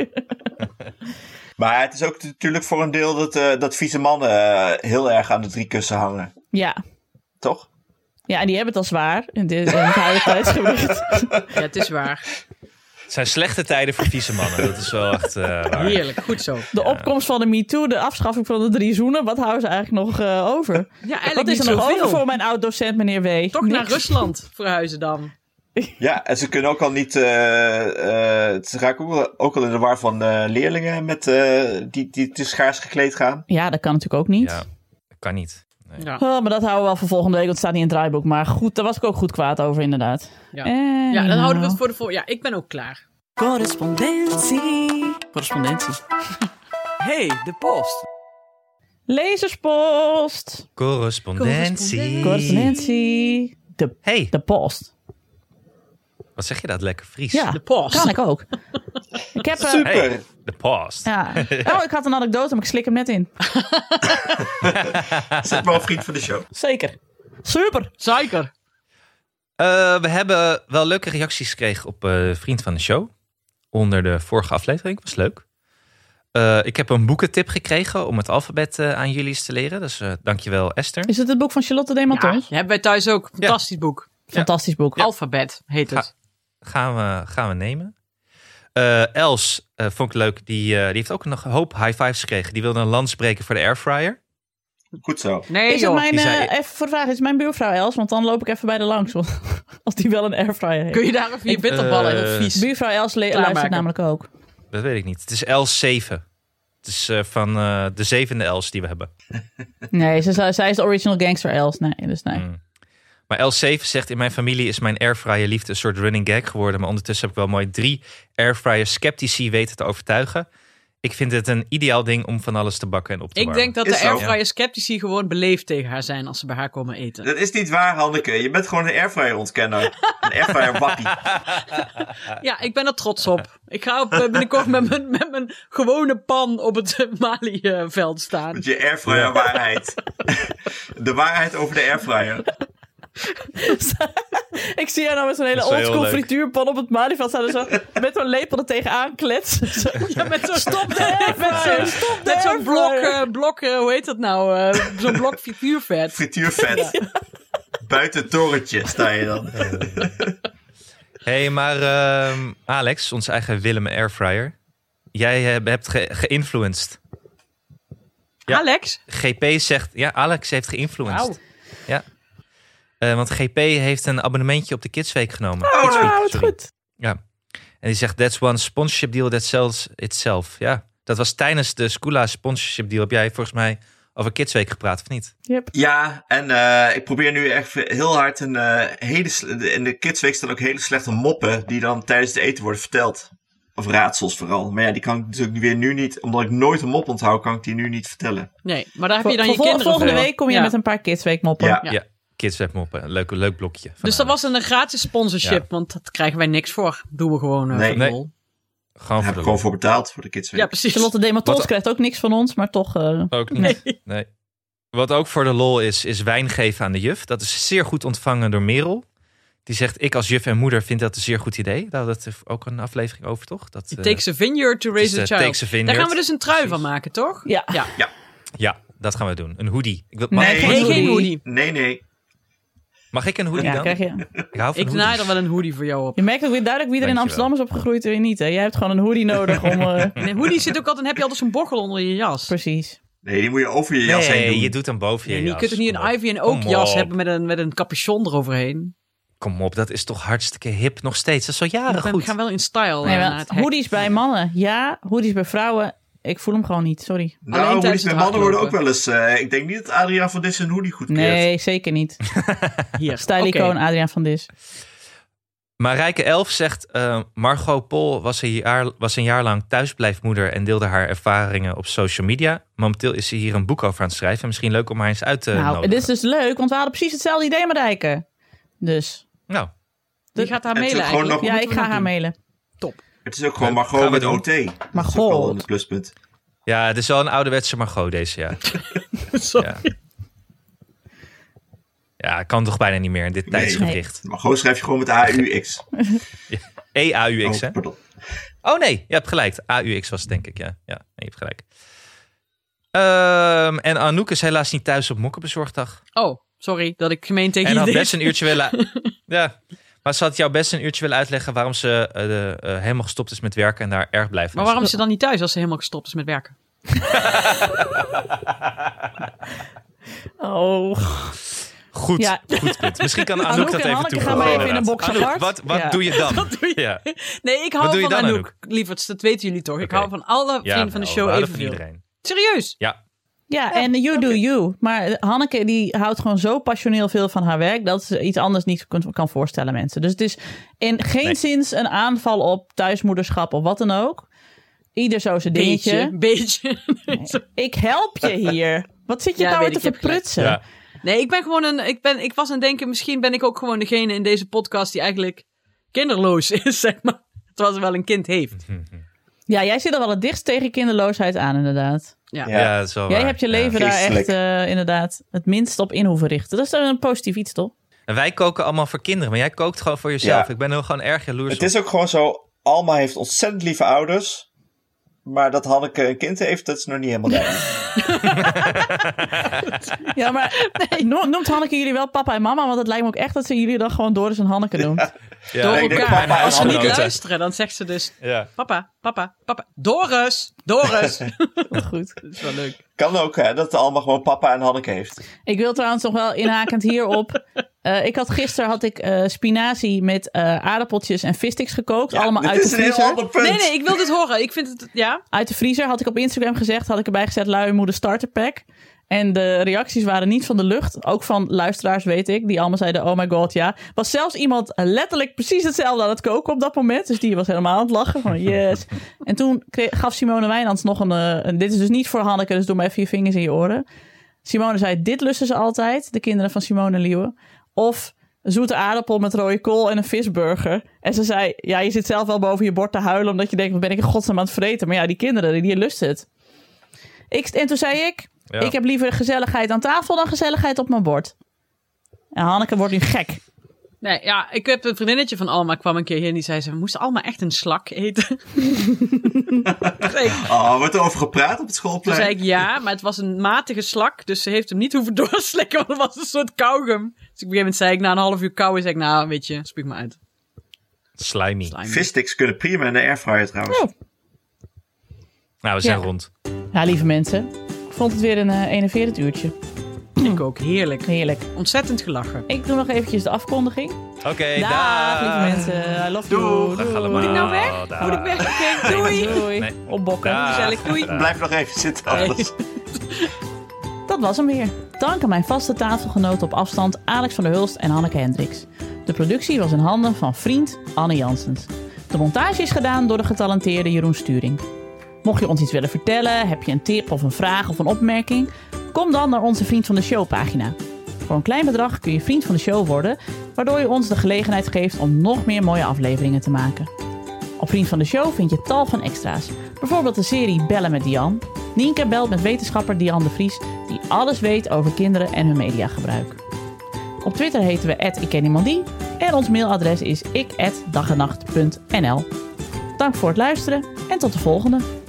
Maar het is ook natuurlijk voor een deel dat, uh, dat vieze mannen uh, heel erg aan de drie kussen hangen. Ja. Toch? Ja, en die hebben het al zwaar in, dit, in het huidige tijdsgewicht. Ja, het is waar. Het zijn slechte tijden voor vieze mannen. Dat is wel echt uh, waar. Heerlijk, goed zo. De opkomst van de MeToo, de afschaffing van de drie zoenen. Wat houden ze eigenlijk nog uh, over? Ja, eigenlijk Wat is niet er nog zoveel. over voor mijn oud-docent, meneer W? Toch Niks. naar Rusland verhuizen dan. Ja, en ze kunnen ook al niet. Uh, uh, ze raken ook al, ook al in de war van uh, leerlingen met, uh, die, die te schaars gekleed gaan. Ja, dat kan natuurlijk ook niet. Ja, dat kan niet. Nee. Ja, Oh, maar dat houden we wel voor volgende week, want het staat niet in het draaiboek. Maar goed, daar was ik ook goed kwaad over, inderdaad. ja. En ja, dan houden we het voor de volgende. Ja, ik ben ook klaar. Correspondentie. Correspondentie. Hey, de post. Lezerspost. Correspondentie. Correspondentie. De, Hey, de post. wat zeg je dat? Lekker Fries. Ja, De post. kan ik ook. Ik heb... eh, Super! Hey, de post. ja. Oh, ik had een anekdote, maar ik slik hem net in. Zet maar een vriend van de show. Zeker. Super. Zeker. Uh, we hebben wel leuke reacties gekregen op uh, Vriend van de Show. Onder de vorige aflevering. Was leuk. Uh, ik heb een boekentip gekregen om het alfabet uh, aan jullie eens te leren. Dus uh, dankjewel Esther. Is het het boek van Charlotte Ja, Dematons? die hebben wij thuis ook. Fantastisch boek. Fantastisch boek. Alfabet heet het. Gaan we, gaan we nemen. Uh, Els uh, vond ik leuk. Die, uh, die heeft ook nog een hoop high fives gekregen. Die wilde een lans breken voor de airfryer. Goed zo. Nee, Is het joh. mijn, die zei- uh, even voor de vraag, is het mijn buurvrouw Els? Want dan loop ik even bij de langs. Want als die wel een airfryer heeft. Kun je daar even je bitterballen Uh, heel vies. Buurvrouw Els le- Klaarmaken. luistert namelijk ook. Dat weet ik niet. Het is Els zeven. Het is uh, van uh, de zevende Els die we hebben. Nee, ze, zij is de original gangster Els. Nee, dus nee. Mm. Maar Els zeven zegt, in mijn familie is mijn airfryer liefde een soort running gag geworden. Maar ondertussen heb ik wel mooi drie airfryer sceptici weten te overtuigen. Ik vind het een ideaal ding om van alles te bakken en op te Ik warmen. denk dat Is de zo. airfryer sceptici gewoon beleefd tegen haar zijn als ze bij haar komen eten. Dat is niet waar, Hanneke. Je bent gewoon een airfryer ontkenner. Een airfryer wappie. Ja, ik ben er trots op. Ik ga op, eh, binnenkort met mijn, met mijn gewone pan op het uh, Mali-veld staan. Met je airfryer waarheid. De waarheid over de airfryer. Ik zie haar nou met zo'n hele Dat is wel heel oldschool leuk. frituurpan op het Malieveld staan. Zo, met zo'n lepel er tegenaan kletsen. Zo. Ja, met zo'n Stop de airfryer, met zo'n stop de met zo'n airfryer. blok, uh, blok uh, hoe heet dat nou? Uh, zo'n blok frituurvet. Frituurvet. Buiten het torentje sta je dan. Hé, hey, maar uh, Alex, onze eigen Willem airfryer. Jij uh, hebt ge- geïnfluenced. Ja. Alex? G P zegt... Ja, Alex heeft geïnfluenced. Wauw. Ja. Uh, want G P heeft een abonnementje op de Kidsweek genomen. Oh, Kidsweek, nou, wat sorry. goed. Ja. En die zegt, that's one sponsorship deal that sells itself. Ja, dat was tijdens de Scula sponsorship deal. Heb jij volgens mij over Kidsweek gepraat, of niet? Yep. Ja, en uh, ik probeer nu echt heel hard een uh, hele... Sle- in de Kidsweek staan ook hele slechte moppen die dan tijdens het eten worden verteld. Of raadsels vooral. Maar ja, die kan ik natuurlijk weer nu niet... Omdat ik nooit een mop onthoud, kan ik die nu niet vertellen. Nee, maar daar heb Voor, je dan voor je vol- kinderen volgende voor. week kom je Ja. met een paar kidsweekmoppen. Ja. Ja. Ja, Kidsweek moppen. Een leuk, leuk blokje. van Dus dat Alex. was een gratis sponsorship, Ja. want dat krijgen wij niks voor. Doen we gewoon uh, Nee. voor de Nee. lol. Gewoon Daar voor heb de ik gewoon lol. voor betaald voor de Kidsweek. Ja, precies. Charlotte Dematons Wat- krijgt ook niks van ons, maar toch... uh, Ook niet. Nee. Wat ook voor de lol is, is wijn geven aan de juf. Dat is zeer goed ontvangen door Merel. Die zegt, ik als juf en moeder vind dat een zeer goed idee. Daar hadden we het ook een aflevering over, toch? Dat, It uh, takes a vineyard to het is, raise a uh, child. takes a vineyard. Daar gaan we dus een trui Precies. van maken, toch? ja. Ja. Ja, dat gaan we doen. Een hoodie. Ik wil, Nee, mag ik- geen Nee, hoodie. geen hoodie. Nee, nee. Mag ik een hoodie Ja, dan? krijg je. Ik hou van Ik hoodies. naai er wel een hoodie voor jou op. Je merkt ook weer duidelijk wie er in Dankjewel. Amsterdam is opgegroeid en wie niet. Hè? Jij hebt gewoon een hoodie nodig om... Uh... En een hoodie zit ook altijd, heb je altijd zo'n bochel onder je jas. Precies. Nee, die moet je over je jas heen Nee, doen. je doet hem boven je En je jas. kunt toch niet Kom een op. Ivy en Kom Oak jas op. hebben met een, met een capuchon eroverheen. Kom op, dat is toch hartstikke hip nog steeds. Dat is al jaren We goed. gaan wel in style Nee, eh, wel, naar het hek. hoodies bij mannen, ja. Hoodies bij vrouwen, ik voel hem gewoon niet. Sorry. Nou, Alleen hoodies tijdens met het mannen worden ook hardlopen. wel eens... eh, ik denk niet dat Adriaan van Dis een hoodie goedkeurt. Nee, zeker niet. Hier. Stijlicoon Oké. Adriaan van Dis. Marijke Elf zegt... eh, Margot Pol was een, jaar, was een jaar lang thuisblijfmoeder... en deelde haar ervaringen op social media. Momenteel is ze hier een boek over aan het schrijven. Misschien leuk om haar eens uit te Nou, nodigen. dit is dus leuk, want we hadden precies hetzelfde idee, Marijke. Dus, Nou, Die gaat haar Het is mailen ook gewoon eigenlijk. nog- ja, Moeten ik we ga nog haar doen? mailen. Het is ook gewoon Ja, Margot gaan we met doen. O T. Dat is Margot. ook wel een pluspunt. ja, het is wel een ouderwetse Margot deze jaar. Sorry. Ja. Ja, kan toch bijna niet meer in dit tijdsgevricht. Margot schrijf je gewoon met A U X. E A U X, Oh, hè? pardon. Oh nee, je hebt gelijk. A U X was het, denk ik, ja. Ja, nee, je hebt gelijk. Ehm, en Anouk is helaas niet thuis op Mokkenbezorgdag. Oh, sorry dat ik gemeen tegen En je had deed. best een uurtje willen... ja, maar ze had jou best een uurtje willen uitleggen... waarom ze eh, de, eh, helemaal gestopt is met werken... en daar erg blij van Maar is. waarom is ze dan niet thuis als ze helemaal gestopt is met werken? Oh. Goed, Ja. goed punt. Misschien kan Anouk, Anouk dat en even Hanneke toevoegen. gaan maar even in een inderdaad. box Anouk, apart. wat, wat Ja. doe je dan? Wat doe je? Ja. Nee, ik Wat hou doe je van dan, Anouk. Lieverds, dat weten jullie toch. Ik Oké. hou van alle vrienden Ja, van de wel, show we houden van evenveel. iedereen. Serieus? Ja, Ja, en you do you. Maar Hanneke die houdt gewoon zo passioneel veel van haar werk... dat ze iets anders niet kunt- kan voorstellen, mensen. Dus het is in geen Nee. zins een aanval op thuismoederschap of wat dan ook. Ieder zo zijn dingetje. Beetje. beetje. Ik help je hier. Wat zit je Ja, nou weet weer te ik, je hebt gelijk. verprutsen? ja. Nee, ik ben gewoon een... Ik, ben, ik was aan het denken, misschien ben ik ook gewoon degene in deze podcast... die eigenlijk kinderloos is, zeg maar. Terwijl ze wel een kind heeft. Ja, jij zit er wel het dichtst tegen kinderloosheid aan, inderdaad. Ja. Ja. Ja, dat is wel Jij waar. hebt je Ja. leven daar geestelijk. echt uh, inderdaad het minst op in hoeven richten. Dat is dan een positief iets, toch? En wij koken allemaal voor kinderen, maar jij kookt gewoon voor jezelf. Ja. Ik ben er gewoon erg jaloers Het op. is ook gewoon zo, Alma heeft ontzettend lieve ouders. Maar dat Hanneke een kind heeft, dat is nog niet helemaal duidelijk. Ja, maar no- noemt Hanneke jullie wel papa en mama? Want het lijkt me ook echt dat ze jullie dan gewoon Doris en Hanneke noemt. Ja, Door ik denk elkaar. papa en Als ze niet Hanneke. luisteren, dan zegt ze dus... Ja. Papa, papa, papa. Doris, Doris. Goed. Dat is wel leuk. Kan ook, hè, dat Alma gewoon papa en Hanneke heeft. Ik wil trouwens nog wel inhakend hierop. Uh, ik had gisteren had ik uh, spinazie met uh, aardappeltjes en vissticks gekookt. Ja, allemaal dit uit is de een heel vriezer. ander punt. Nee, nee, ik wil dit horen. Ik vind het... Ja? Uit de vriezer had ik op Instagram gezegd. Had ik erbij gezet luie moeder starter pack. En de reacties waren niet van de lucht. Ook van luisteraars, weet ik. Die allemaal zeiden, oh my god, ja. Was zelfs iemand letterlijk precies hetzelfde aan het koken op dat moment. Dus die was helemaal aan het lachen. Van yes. En toen kreeg, gaf Simone Wijnands nog een, uh, een... Dit is dus niet voor Hanneke, dus doe maar even je vingers in je oren. Simone zei, dit lusten ze altijd. De kinderen van Simone en Liewe. Of een zoete aardappel met rode kool en een visburger. En ze zei, ja, je zit zelf wel boven je bord te huilen... omdat je denkt, wat ben ik in godsnaam aan het vreten? Maar ja, die kinderen, die lusten het. Ik, en toen zei ik... Ja. Ik heb liever gezelligheid aan tafel dan gezelligheid op mijn bord. En Hanneke wordt nu gek. Nee, ja, ik heb een vriendinnetje van Alma kwam een keer hier en die zei ze, we moesten Alma echt een slak eten. Toen zei ik- Oh, wordt er over gepraat op het Toen schoolplein? zei ik ja, maar het was een matige slak, dus ze heeft hem niet hoeven doorslikken, want het was een soort kauwgum. Dus op een gegeven moment zei ik, na een half uur kauwen, zei ik, nou, weet je, spuug maar uit. Slimy. Slime. Vissticks kunnen prima in de airfryer trouwens. Oh. Nou, we zijn Ja. rond. Ja, lieve mensen. Ik vond het weer een uh, enerverend uurtje. Ik ook, heerlijk. Heerlijk. Ontzettend gelachen. Ik doe nog eventjes de afkondiging. Oké, Dag, dag. lieve mensen. I love Doeg. you. Dag Doei. allemaal. Moet ik nou weg? Dag. Moet ik weg? Oké, doei. Doei. Nee. Opbokken. Dag. Gezellig, doei. Blijf nog even zitten anders. Dat was hem weer. Dank aan mijn vaste tafelgenoten op afstand Alex van der Hulst en Hanneke Hendricks. De productie was in handen van vriend Anne Janssens. De montage is gedaan door de getalenteerde Jeroen Sturing. Mocht je ons iets willen vertellen, heb je een tip of een vraag of een opmerking... kom dan naar onze Vriend van de Show pagina. Voor een klein bedrag kun je vriend van de show worden... waardoor je ons de gelegenheid geeft om nog meer mooie afleveringen te maken. Op Vriend van de Show vind je tal van extra's. Bijvoorbeeld de serie Bellen met Dian. Nienke belt met wetenschapper Dian de Vries... die alles weet over kinderen en hun mediagebruik. Op Twitter heten we at ikkenniemandie... en ons mailadres is ik at dagenacht punt n l. Dank voor het luisteren en tot de volgende.